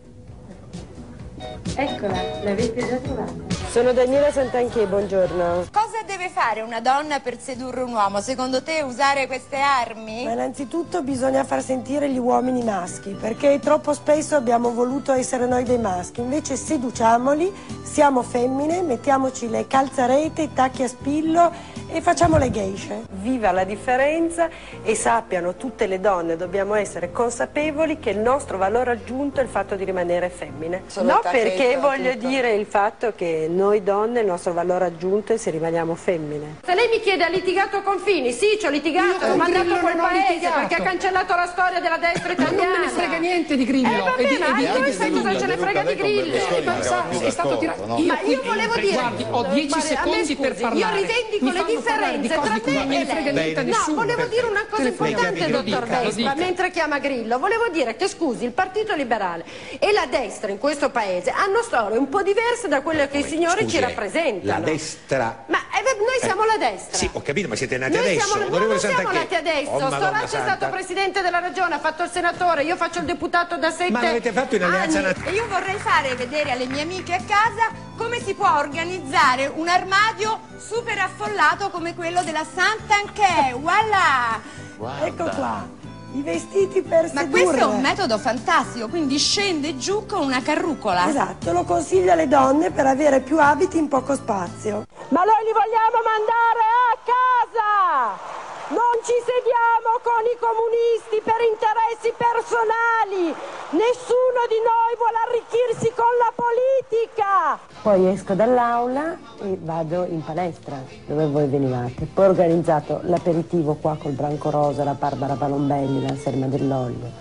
Eccola, l'avete già trovata? Sono Daniela Santanchè, buongiorno. Cosa deve fare una donna per sedurre un uomo? Secondo te usare queste armi? Ma innanzitutto bisogna far sentire gli uomini maschi, perché troppo spesso abbiamo voluto essere noi dei maschi, invece seduciamoli, siamo femmine, mettiamoci le calzarete, i tacchi a spillo e facciamo le geishe. Viva la differenza e sappiano tutte le donne, dobbiamo essere consapevoli che il nostro valore aggiunto è il fatto di rimanere femmine. Solo No, il tacchetto, perché voglio tutto. dire il fatto che noi donne il nostro valore aggiunto è se rimaniamo femmine. Se lei mi chiede ha litigato con Fini, sì, ci ho litigato, Io l'ho mandato Grillo a quel non ho paese litigato. perché ha cancellato la storia della destra italiana. Non me ne frega niente di Grillo. Eh vabbè, E di- ma e di- tu anche sai di- cosa ce ne frega di Grillo? Eh, ma sa, è stato tirato. Ma io volevo dire, Guardi, ho dieci guarda, a me secondi per scusi, parlare. Io rivendico Mi le fanno parlare di differenze cose tra di cui me non me ne e frega lei. niente a No, nessuno. volevo dire una cosa Te ne frega importante, di- dottor dica, lo Vespa, dica. mentre chiama Grillo. Volevo dire che, scusi, il Partito Liberale e la destra in questo paese hanno storie un po' diverse da quelle che i signori Scusi, ci rappresentano. La destra. Ma eh, beh, noi siamo la destra. Sì, ho capito, ma siete nati Noi adesso. siamo, no, onorevole non siamo Santanchè. nati adesso. Oh, Madonna Storacci è Santa. stato presidente della regione, ha fatto il senatore, io faccio il deputato da sette Ma l'avete fatto in alleanza anni. nazionale? E io vorrei fare vedere alle mie amiche a casa come si può organizzare un armadio super affollato come quello della Santanchè. Voilà! Ecco qua. I vestiti per Ma sedurre. questo è un metodo fantastico, quindi scende giù con una carrucola. Esatto, lo consiglio alle donne per avere più abiti in poco spazio. Ma noi li vogliamo mandare a casa! Non ci sediamo con i comunisti per interessi personali! Nessuno di noi vuole arricchirsi con la politica! Poi esco dall'aula e vado in palestra, dove voi venivate. Poi ho organizzato l'aperitivo qua col Branco Rosa, la Barbara Palombelli, la Selma Dell'Olio.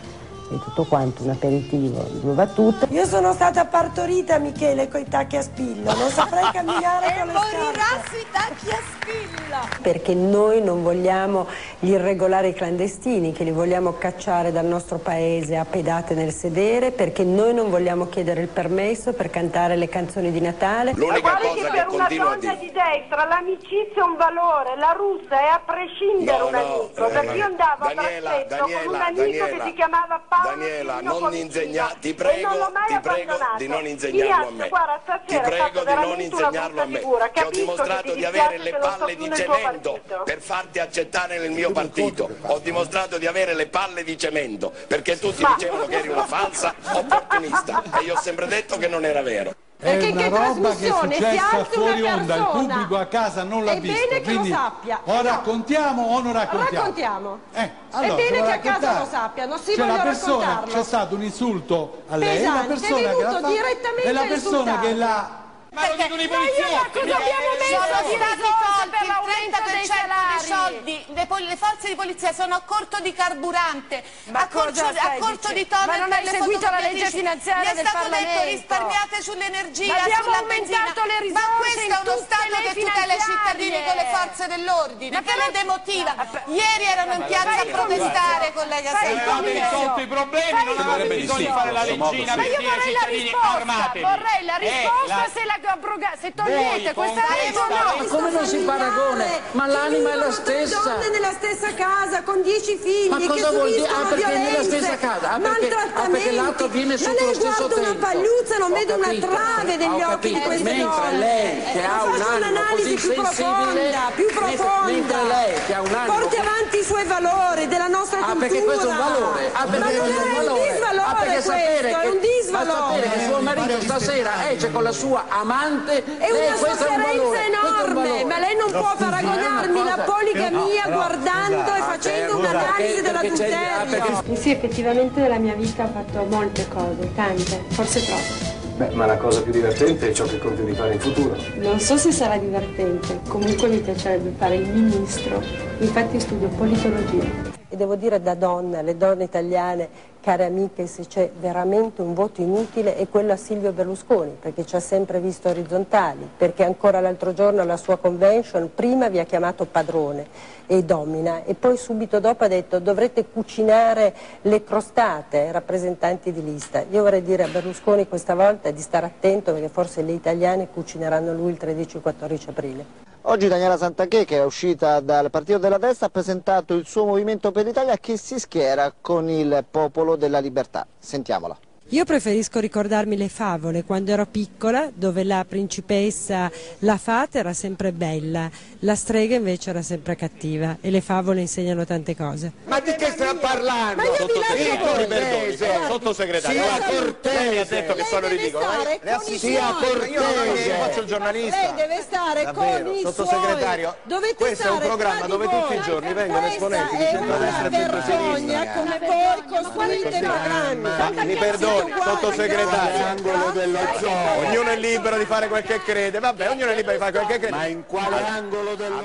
e tutto quanto, un aperitivo, due battute. Io sono stata partorita, Michele, coi tacchi a spillo, non saprei camminare con le scarpe. sui tacchi a spilla. Perché noi non vogliamo gli irregolari clandestini, che li vogliamo cacciare dal nostro paese a pedate nel sedere, perché noi non vogliamo chiedere il permesso per cantare le canzoni di Natale. L'unica Guardi cosa che che per una continuo a donna dire. di destra l'amicizia è un valore, la russa è a prescindere No, un no, amico, eh, perché io andavo Daniela, a braccetto con un Daniela, amico Daniela, che si chiamava Paolo Daniela, Cimino non Comincino, insegna, ti e prego, non l'ho mai ti prego abbandonato. di non insegnarlo a Ignazio, me. guarda, Ti stasera hai prego fatto di non veramente una insegnarlo a brutta me. figura. Che ho Capisco dimostrato che ti di avere dispiace le che non palle sto di più nel tuo cemento partito. per farti accettare nel mio partito. Ho dimostrato di avere le palle di cemento perché tutti Ma- dicevano che eri una falsa opportunista e io ho sempre detto che non era vero. Perché È in una che roba che è trasmissione si successa alza fuori una onda, il persona? pubblico a casa non l'ha È visto. bene che quindi lo sappia. o No. raccontiamo o non raccontiamo. Raccontiamo. Eh, allora, è bene se che lo a casa raccontare. lo sappia, non si Cioè, voglio la persona, raccontarlo. c'è stato un insulto a lei, Pesante, la è persona che venuto l'ha fatto direttamente è la a persona insultarmi. che l'ha. Ma lo dicono i poliziotti, cosa abbiamo messo sono a tirare stati soldi per il l'aumento trenta per dei cento salari. dei soldi, le, pol- le forze di polizia sono a corto di carburante, Ma a corto, cosa a stai corto di dicendo? tonne Ma non per hai le seguito la legge fotocopiatrici. finanziaria Mi è del stato detto Parlamento? risparmiate sull'energia, Ma abbiamo sulla aumentato benzina. le Ma risorse questo in è uno tutte Stato le che tutela i cittadini con le finanziarie. forze dell'ordine, Ma che però- le demotiva. Ieri erano in Ma piazza fai a il protestare, comizio. collega Fai il Sergio. comizio. Avete risolto i problemi, Fai non il avete comizio. bisogno di fare la leggina Ma per io dire ai vorrei la cittadini risposta, armatevi. vorrei la Eh, risposta la- se, la abroga- se togliete Voi questa con legge o questa- no. Ma come non si paragona? Ma l'anima è la stessa. donne nella stessa casa con dieci figli Ma che cosa vuol dire? subiscono Ah, perché violenze, nella stessa casa? Ah, perché- ah, perché l'altro avviene Ma sotto lei lo stesso guarda una tetto. pagliuzza, non Ho vede una capito, trave negli ho occhi di capito. queste Mentre donne. lei che Eh, ha un faccia animo un'analisi così più sensibile, profonda, più mentre- profonda. mentre lei che ha un animo porti che- avanti i suoi valori della nostra Ah, cultura. perché questo è un valore. Ah, Ma perché non questo è un è un valore. disvalore Ah, perché questo, sapere è che, un ma disvalore. sapere che suo marito stasera esce con la sua amante, È lei, una questo è un valore. sofferenza questo è un enorme, valore. ma lei non No, può scusi, paragonarmi è una la cosa- poligamia No, no, guardando e scusate, facendo scusa, un'analisi perché- perché c'è- ah, dell'adulterio. perché- Sì, effettivamente nella mia vita ho fatto molte cose, tante, forse troppe. Beh, ma la cosa più divertente è ciò che conti di fare in futuro. Non so se sarà divertente, comunque mi piacerebbe fare il ministro, infatti studio politologia. E devo dire da donna, alle donne italiane, care amiche, se c'è veramente un voto inutile è quello a Silvio Berlusconi, perché ci ha sempre visto orizzontali, perché ancora l'altro giorno alla sua convention prima vi ha chiamato padrone e domina e poi subito dopo ha detto dovrete cucinare le crostate, rappresentanti di lista. Io vorrei dire a Berlusconi questa volta di stare attento perché forse le italiane cucineranno lui il tredici e quattordici aprile. Oggi Daniela Santanchè, che è uscita dal Partito della Destra, ha presentato il suo Movimento per l'Italia che si schiera con il Popolo della Libertà. Sentiamola. Io preferisco ricordarmi le favole quando ero piccola, dove la principessa, la fata era sempre bella, la strega invece era sempre cattiva e le favole insegnano tante cose. Ma di che sta parlando? Ma io vi lascio voi. Perdoni, sottosegretario. Sia Lei cortese. ha detto che sono ridicolo. stare Le con i sia suoi. cortese. Io non è che faccio il giornalista. Lei deve stare Davvero, con i sottosegretario, suoi. Dovete questo è un stare programma tra di dove voi. tutti i giorni vengono Questa esponenti di è centrodestra e una centrosinistra. vergogna come voi costruite programmi. Mi perdoni, sottosegretario. Angolo dello zoo. Ognuno è libero di fare quel che crede. Vabbè, ognuno è libero di fare quel che crede. Ma in quale angolo dello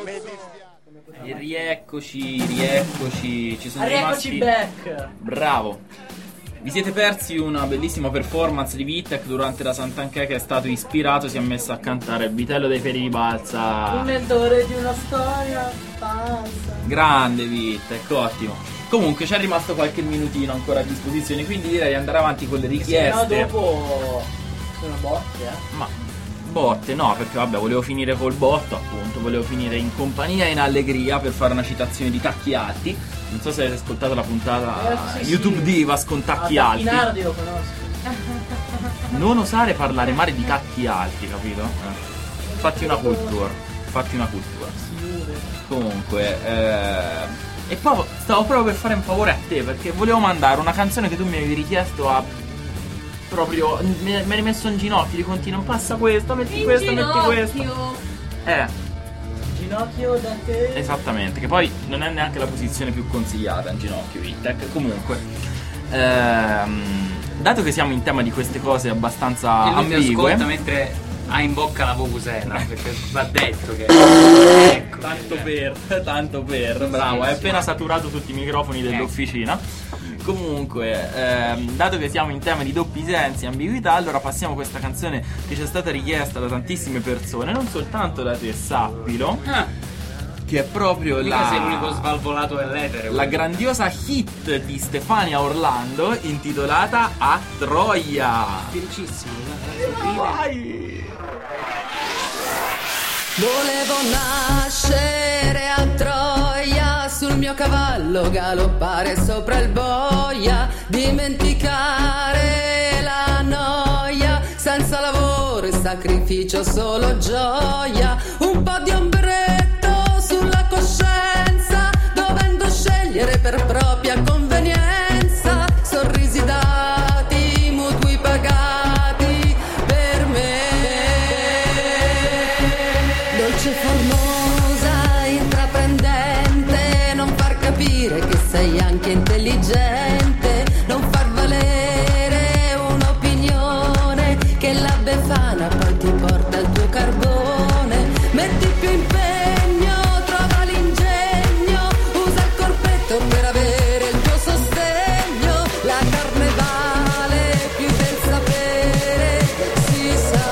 E rieccoci, rieccoci, ci sono Rieccoci rimasti... back. Bravo. Vi siete persi una bellissima performance di Wittek durante la Santanchè, che è stato ispirato, si è messo a cantare Il vitello dei peri di balsa. Il mentore di una storia falsa. Grande Wittek, ottimo. Comunque c'è rimasto qualche minutino ancora a disposizione, quindi direi di andare avanti con le richieste. Se no dopo sono botte, eh. Ma botte no, perché vabbè, volevo finire col botto, appunto, volevo finire in compagnia e in allegria per fare una citazione di Tacchi Alti. Non so se avete ascoltato la puntata Eh, sì, YouTube sì. Divas con Tacchi Ah, Alti. Tacchinardi lo conosco. Non osare parlare male di tacchi alti, capito? Eh. Fatti una cultura, fatti una cultura. Comunque, eh... e poi stavo proprio per fare un favore a te, perché volevo mandare una canzone che tu mi avevi richiesto a... proprio... me me l'hai messo in ginocchio, di continuo, passa questo, metti In questo, metti questo. ginocchio. Eh, Ginocchio da te. esattamente, che poi non è neanche la posizione più consigliata in ginocchio, Wittek. Comunque, ehm... dato che siamo in tema di queste cose abbastanza E lui ti ambigue, ascolta mentre ha in bocca la vuvuzela, perché va detto che ecco, tanto per, tanto per, bravo, hai appena saturato tutti i microfoni dell'officina. Comunque, ehm, dato che siamo in tema di doppi sensi e ambiguità, allora passiamo a questa canzone che ci è stata richiesta da tantissime persone, non soltanto da te, sappilo. Ah. Che è proprio Mica la sei l'unico svalvolato dell'etere. la grandiosa hit di Stefania Orlando intitolata A Troia. Felicissimo. Vai! Volevo nascere a Troia, sul mio cavallo galoppare sopra il boia, dimenticare la noia, senza lavoro e sacrificio solo gioia, un po' di ombretto sulla coscienza, dovendo scegliere per propria convenienza, sorrisi dati, mutui pagati per me. Dolce formosa, intraprendente, non far capire che sei anche intelligente, non far valere un'opinione che la befana poi ti porta al tuo carbone. Metti più impegno, trova l'ingegno, usa il corpetto per avere il tuo sostegno, la carne vale più del sapere, si sa.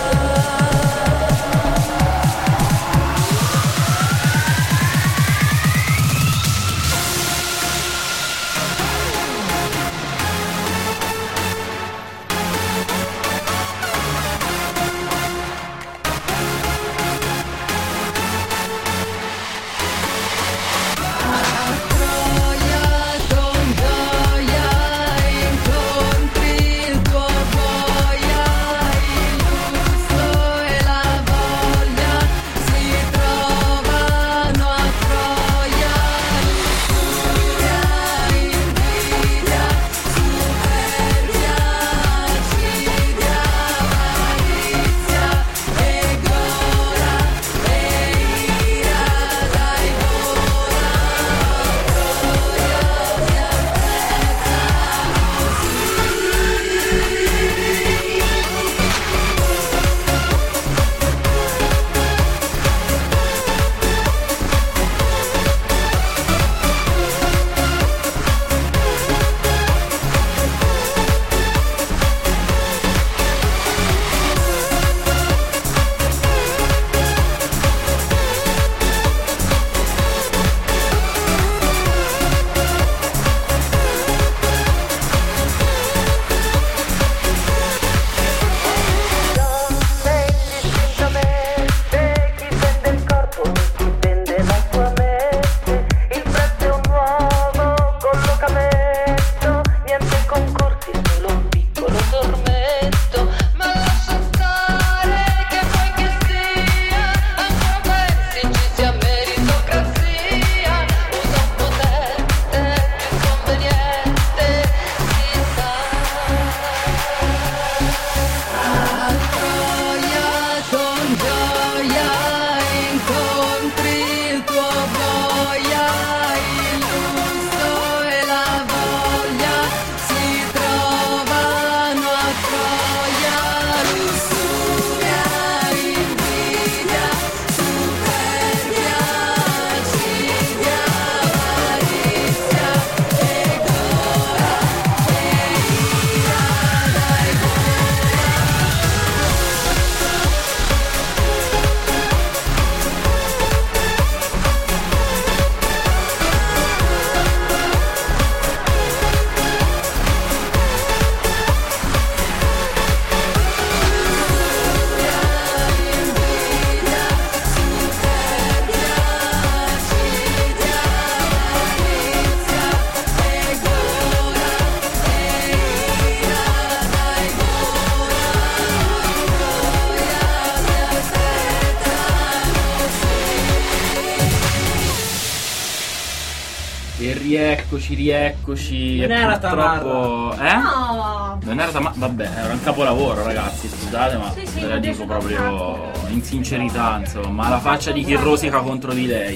E rieccoci, rieccoci. Non e era purtroppo... Eh? No. Non era Tamarra. Vabbè, era un capolavoro, ragazzi, scusate, ma Sì, sì, ve la mi è dico piaciuto proprio in sincerità, insomma, la faccia di chi rosica contro di lei.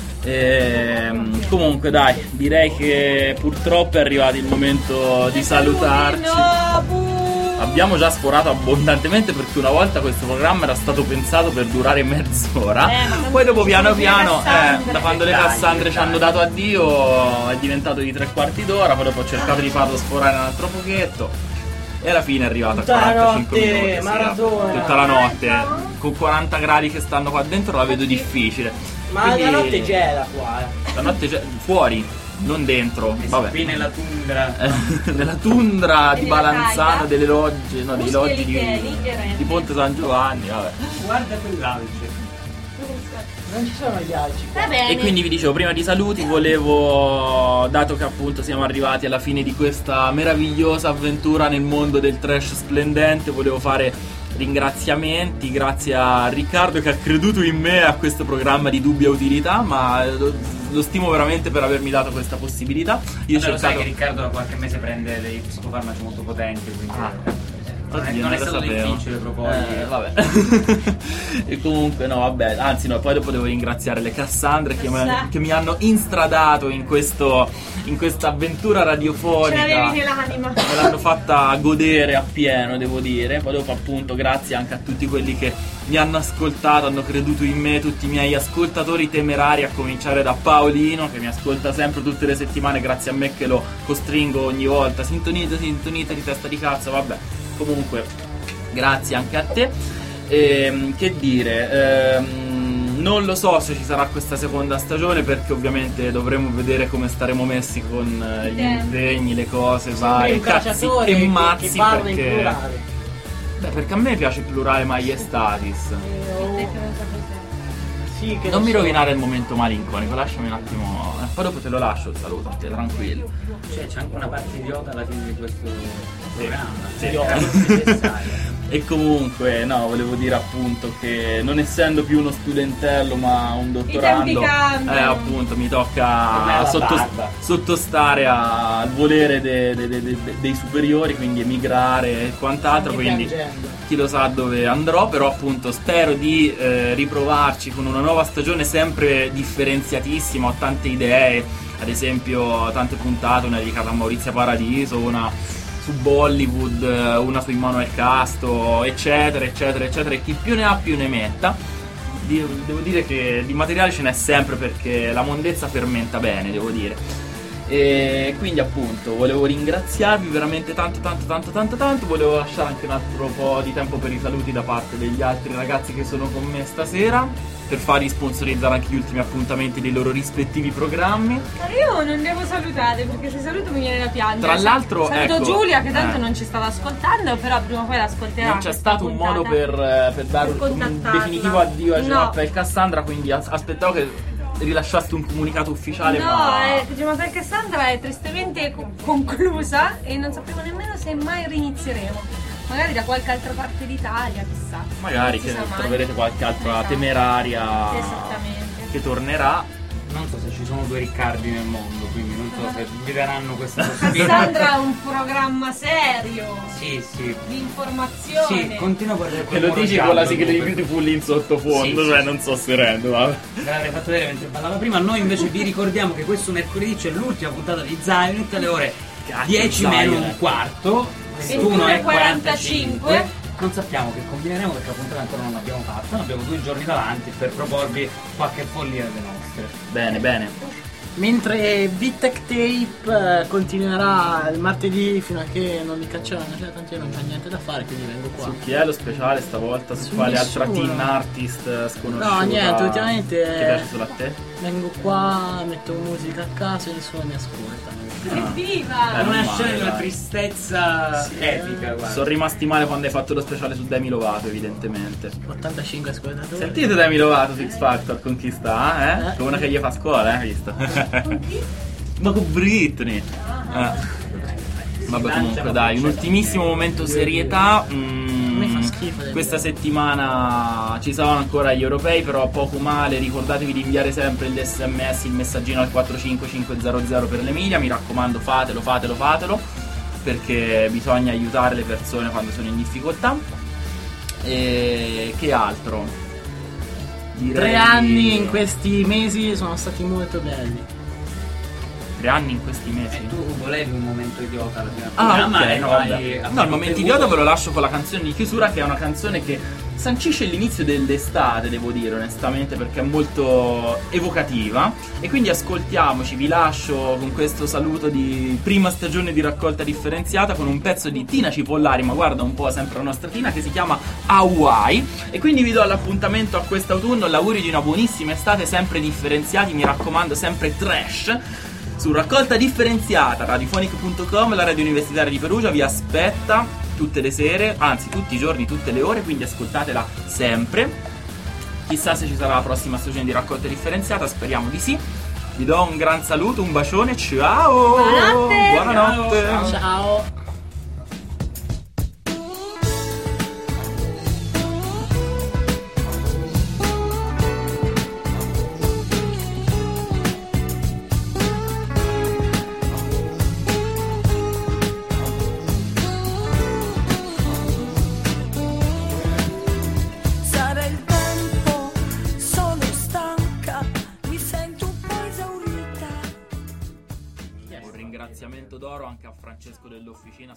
Ehm, comunque dai, direi che purtroppo è arrivato il momento di salutarci. No, buh. abbiamo già sforato abbondantemente, perché una volta questo programma era stato pensato per durare mezz'ora. Eh, ma poi dopo piano sono piano, le Cassandre. eh, da quando le Dai, Cassandre ci dai. hanno dato addio, è diventato di tre quarti d'ora. Poi dopo ho cercato di farlo sforare un altro pochetto, e alla fine è arrivato a Tutta la quarantacinque notte, minuti. sì, maratona. tutta la notte, con quaranta gradi che stanno qua dentro la vedo difficile. Ma Quindi- la notte gela qua. eh. La notte c'è fuori, non dentro. Vabbè. Qui nella tundra. Nella tundra di nella Balanzano, taiga. delle logge, no, dei Muschi loggi di, elicheni, eredi. di Ponte San Giovanni, vabbè. Guarda quell'alce. Non ci sono gli alci. Va bene. E quindi vi dicevo, prima di saluti, volevo, dato che appunto siamo arrivati alla fine di questa meravigliosa avventura nel mondo del trash splendente, volevo fare ringraziamenti, grazie a Riccardo che ha creduto in me, a questo programma di dubbia utilità, ma lo, lo stimo veramente per avermi dato questa possibilità. Io ho Vabbè, lo sai cercato... che Riccardo da qualche mese prende dei psicofarmaci molto potenti, quindi Ah. non è, Oddio, non è lo stato sapevo. difficile proporgli. Eh, vabbè. E comunque no, vabbè, anzi no, poi dopo devo ringraziare le Cassandre che, mi- che mi hanno instradato in questo in questa avventura Ce radiofonica. l'avevi nell'anima. Me l'hanno fatta godere appieno, devo dire. Poi dopo appunto grazie anche a tutti quelli che mi hanno ascoltato, hanno creduto in me, tutti i miei ascoltatori temerari, a cominciare da Paolino che mi ascolta sempre tutte le settimane, grazie a me che lo costringo ogni volta. Sintonizza, sintonizza di testa di cazzo, vabbè. Comunque, grazie anche a te. Ehm, che dire, ehm, non lo so se ci sarà questa seconda stagione, perché ovviamente dovremo vedere come staremo messi con eh, gli impegni, le cose varie, un cazzi calciatore e che- mazzi, che parla in perché plurale. beh, perché a me piace il plurale maiestatis. Sì, che Non lo mi so. rovinare il momento malinconico, lasciami un attimo. eh, Poi dopo te lo lascio il saluto a te, tranquillo. Cioè, c'è anche una parte idiota alla fine di questo programma. Sì. Idiota, necessaria. E comunque, no, volevo dire appunto che non essendo più uno studentello ma un dottorando, tempi cambiano. eh, appunto mi Ormai tocca la sottos- barba. sottostare a- al volere de- de- de- de- dei superiori, quindi emigrare e quant'altro, Anche quindi piangendo. chi lo sa dove andrò, però appunto spero di eh, riprovarci con una nuova stagione sempre differenziatissima. Ho tante idee, ad esempio tante puntate, una dedicata a Maurizio Paradiso, una su Bollywood, eh, una su Immanuel Casto, eccetera eccetera eccetera, e chi più ne ha più ne metta. Di- devo dire che di materiale ce n'è sempre, perché la mondezza fermenta bene, devo dire. E quindi appunto volevo ringraziarvi veramente tanto tanto tanto tanto tanto. Volevo lasciare anche un altro po' di tempo per i saluti da parte degli altri ragazzi che sono con me stasera, per farli sponsorizzare anche gli ultimi appuntamenti dei loro rispettivi programmi. Io non devo salutare, perché se saluto mi viene da piangere. Tra l'altro, saluto ecco, Giulia che tanto eh. non ci stava ascoltando, però prima o poi l'ascolterà. Non c'è questa stato un modo puntata. per, eh, per dare Per un contattarla. definitivo addio a No. Gemappa e Cassandra, quindi as- aspettavo che rilasciaste un comunicato ufficiale. No, ma eh, Gemappa e Cassandra è tristemente co- conclusa e non sappiamo nemmeno se mai rinizieremo. Magari da qualche altra parte d'Italia, chissà. magari Non che si sa mai. troverete qualche altra Esatto. temeraria Esattamente. che tornerà. Non so se ci sono due Riccardi nel mondo, quindi non so se vi daranno questa possibilità. Cassandra ha un programma serio Sì, sì. di informazione. Sì, continua a guardare E lo dici con la sigla di Beautiful in sottofondo, Sì, cioè sì. non so se rendo, vabbè. Ve l'avrei fatto vedere mentre parlava prima. Noi invece vi ricordiamo che questo mercoledì c'è l'ultima puntata di Zionit alle ore dieci meno un Zionit. quarto, ventuno e quarantacinque. quarantacinque. Non sappiamo che combineremo perché la puntata ancora non l'abbiamo fatta, abbiamo due giorni davanti per proporvi qualche follia delle nostre. Bene, bene. Mentre V-Tech Tape eh, continuerà il martedì fino a che non mi cacceranno, cioè tanto io non c'ho niente da fare, quindi vengo qua. Su chi è lo speciale stavolta? Su, Su quale nessuno. altra teen artist eh, sconosciuta? No, niente, ultimamente Che piace solo a te? vengo qua, metto musica a caso e nessuno mi ascolta. Evviva! Eh, Una non scena male, di una dai. tristezza Sì. epica, guarda. Sono rimasti male quando hai fatto lo speciale su Demi Lovato, evidentemente. ottantacinque ascoltatori. Sentite Demi Lovato Six Factor con chi sta, eh? Eh? Con una che gli fa scuola, eh? Visto? Ma con Britney. Eh. Vabbè, comunque dai, un ultimissimo momento serietà. Mm, mi fa schifo, devo questa settimana ci saranno ancora gli europei, però poco male. Ricordatevi di inviare sempre gli sms, il messaggino al quattro cinque cinque zero zero per l'Emilia. Mi raccomando, fatelo, fatelo, fatelo, perché bisogna aiutare le persone quando sono in difficoltà. E che altro? Direi Tre anni in questi mesi sono stati molto belli. tre anni in questi mesi. E tu volevi un momento idiota alla fine? Ah, ma ok, no, vai- vabbè. a- No, il momento bevuto. idiota ve lo lascio con la canzone di chiusura, che è una canzone che sancisce l'inizio dell'estate, devo dire onestamente, perché è molto evocativa. E quindi ascoltiamoci, vi lascio con questo saluto di prima stagione di Raccolta Differenziata con un pezzo di Tina Cipollari, ma guarda un po' sempre la nostra Tina, che si chiama Hawaii. E quindi vi do l'appuntamento a quest'autunno, l'augurio di una buonissima estate, sempre differenziati, mi raccomando, sempre trash. Su Raccolta Differenziata, radiofonico punto com, la radio universitaria di Perugia vi aspetta tutte le sere, anzi tutti i giorni, tutte le ore, quindi ascoltatela sempre. Chissà se ci sarà la prossima stagione di Raccolta Differenziata, speriamo di sì. Vi do un gran saluto, un bacione, ciao! Buonanotte! Buonanotte! Ciao. Ciao. Sarà il tempo, sono stanca, mi sento un po' esaurita. Un ringraziamento d'oro anche a Francesco dell'Officina.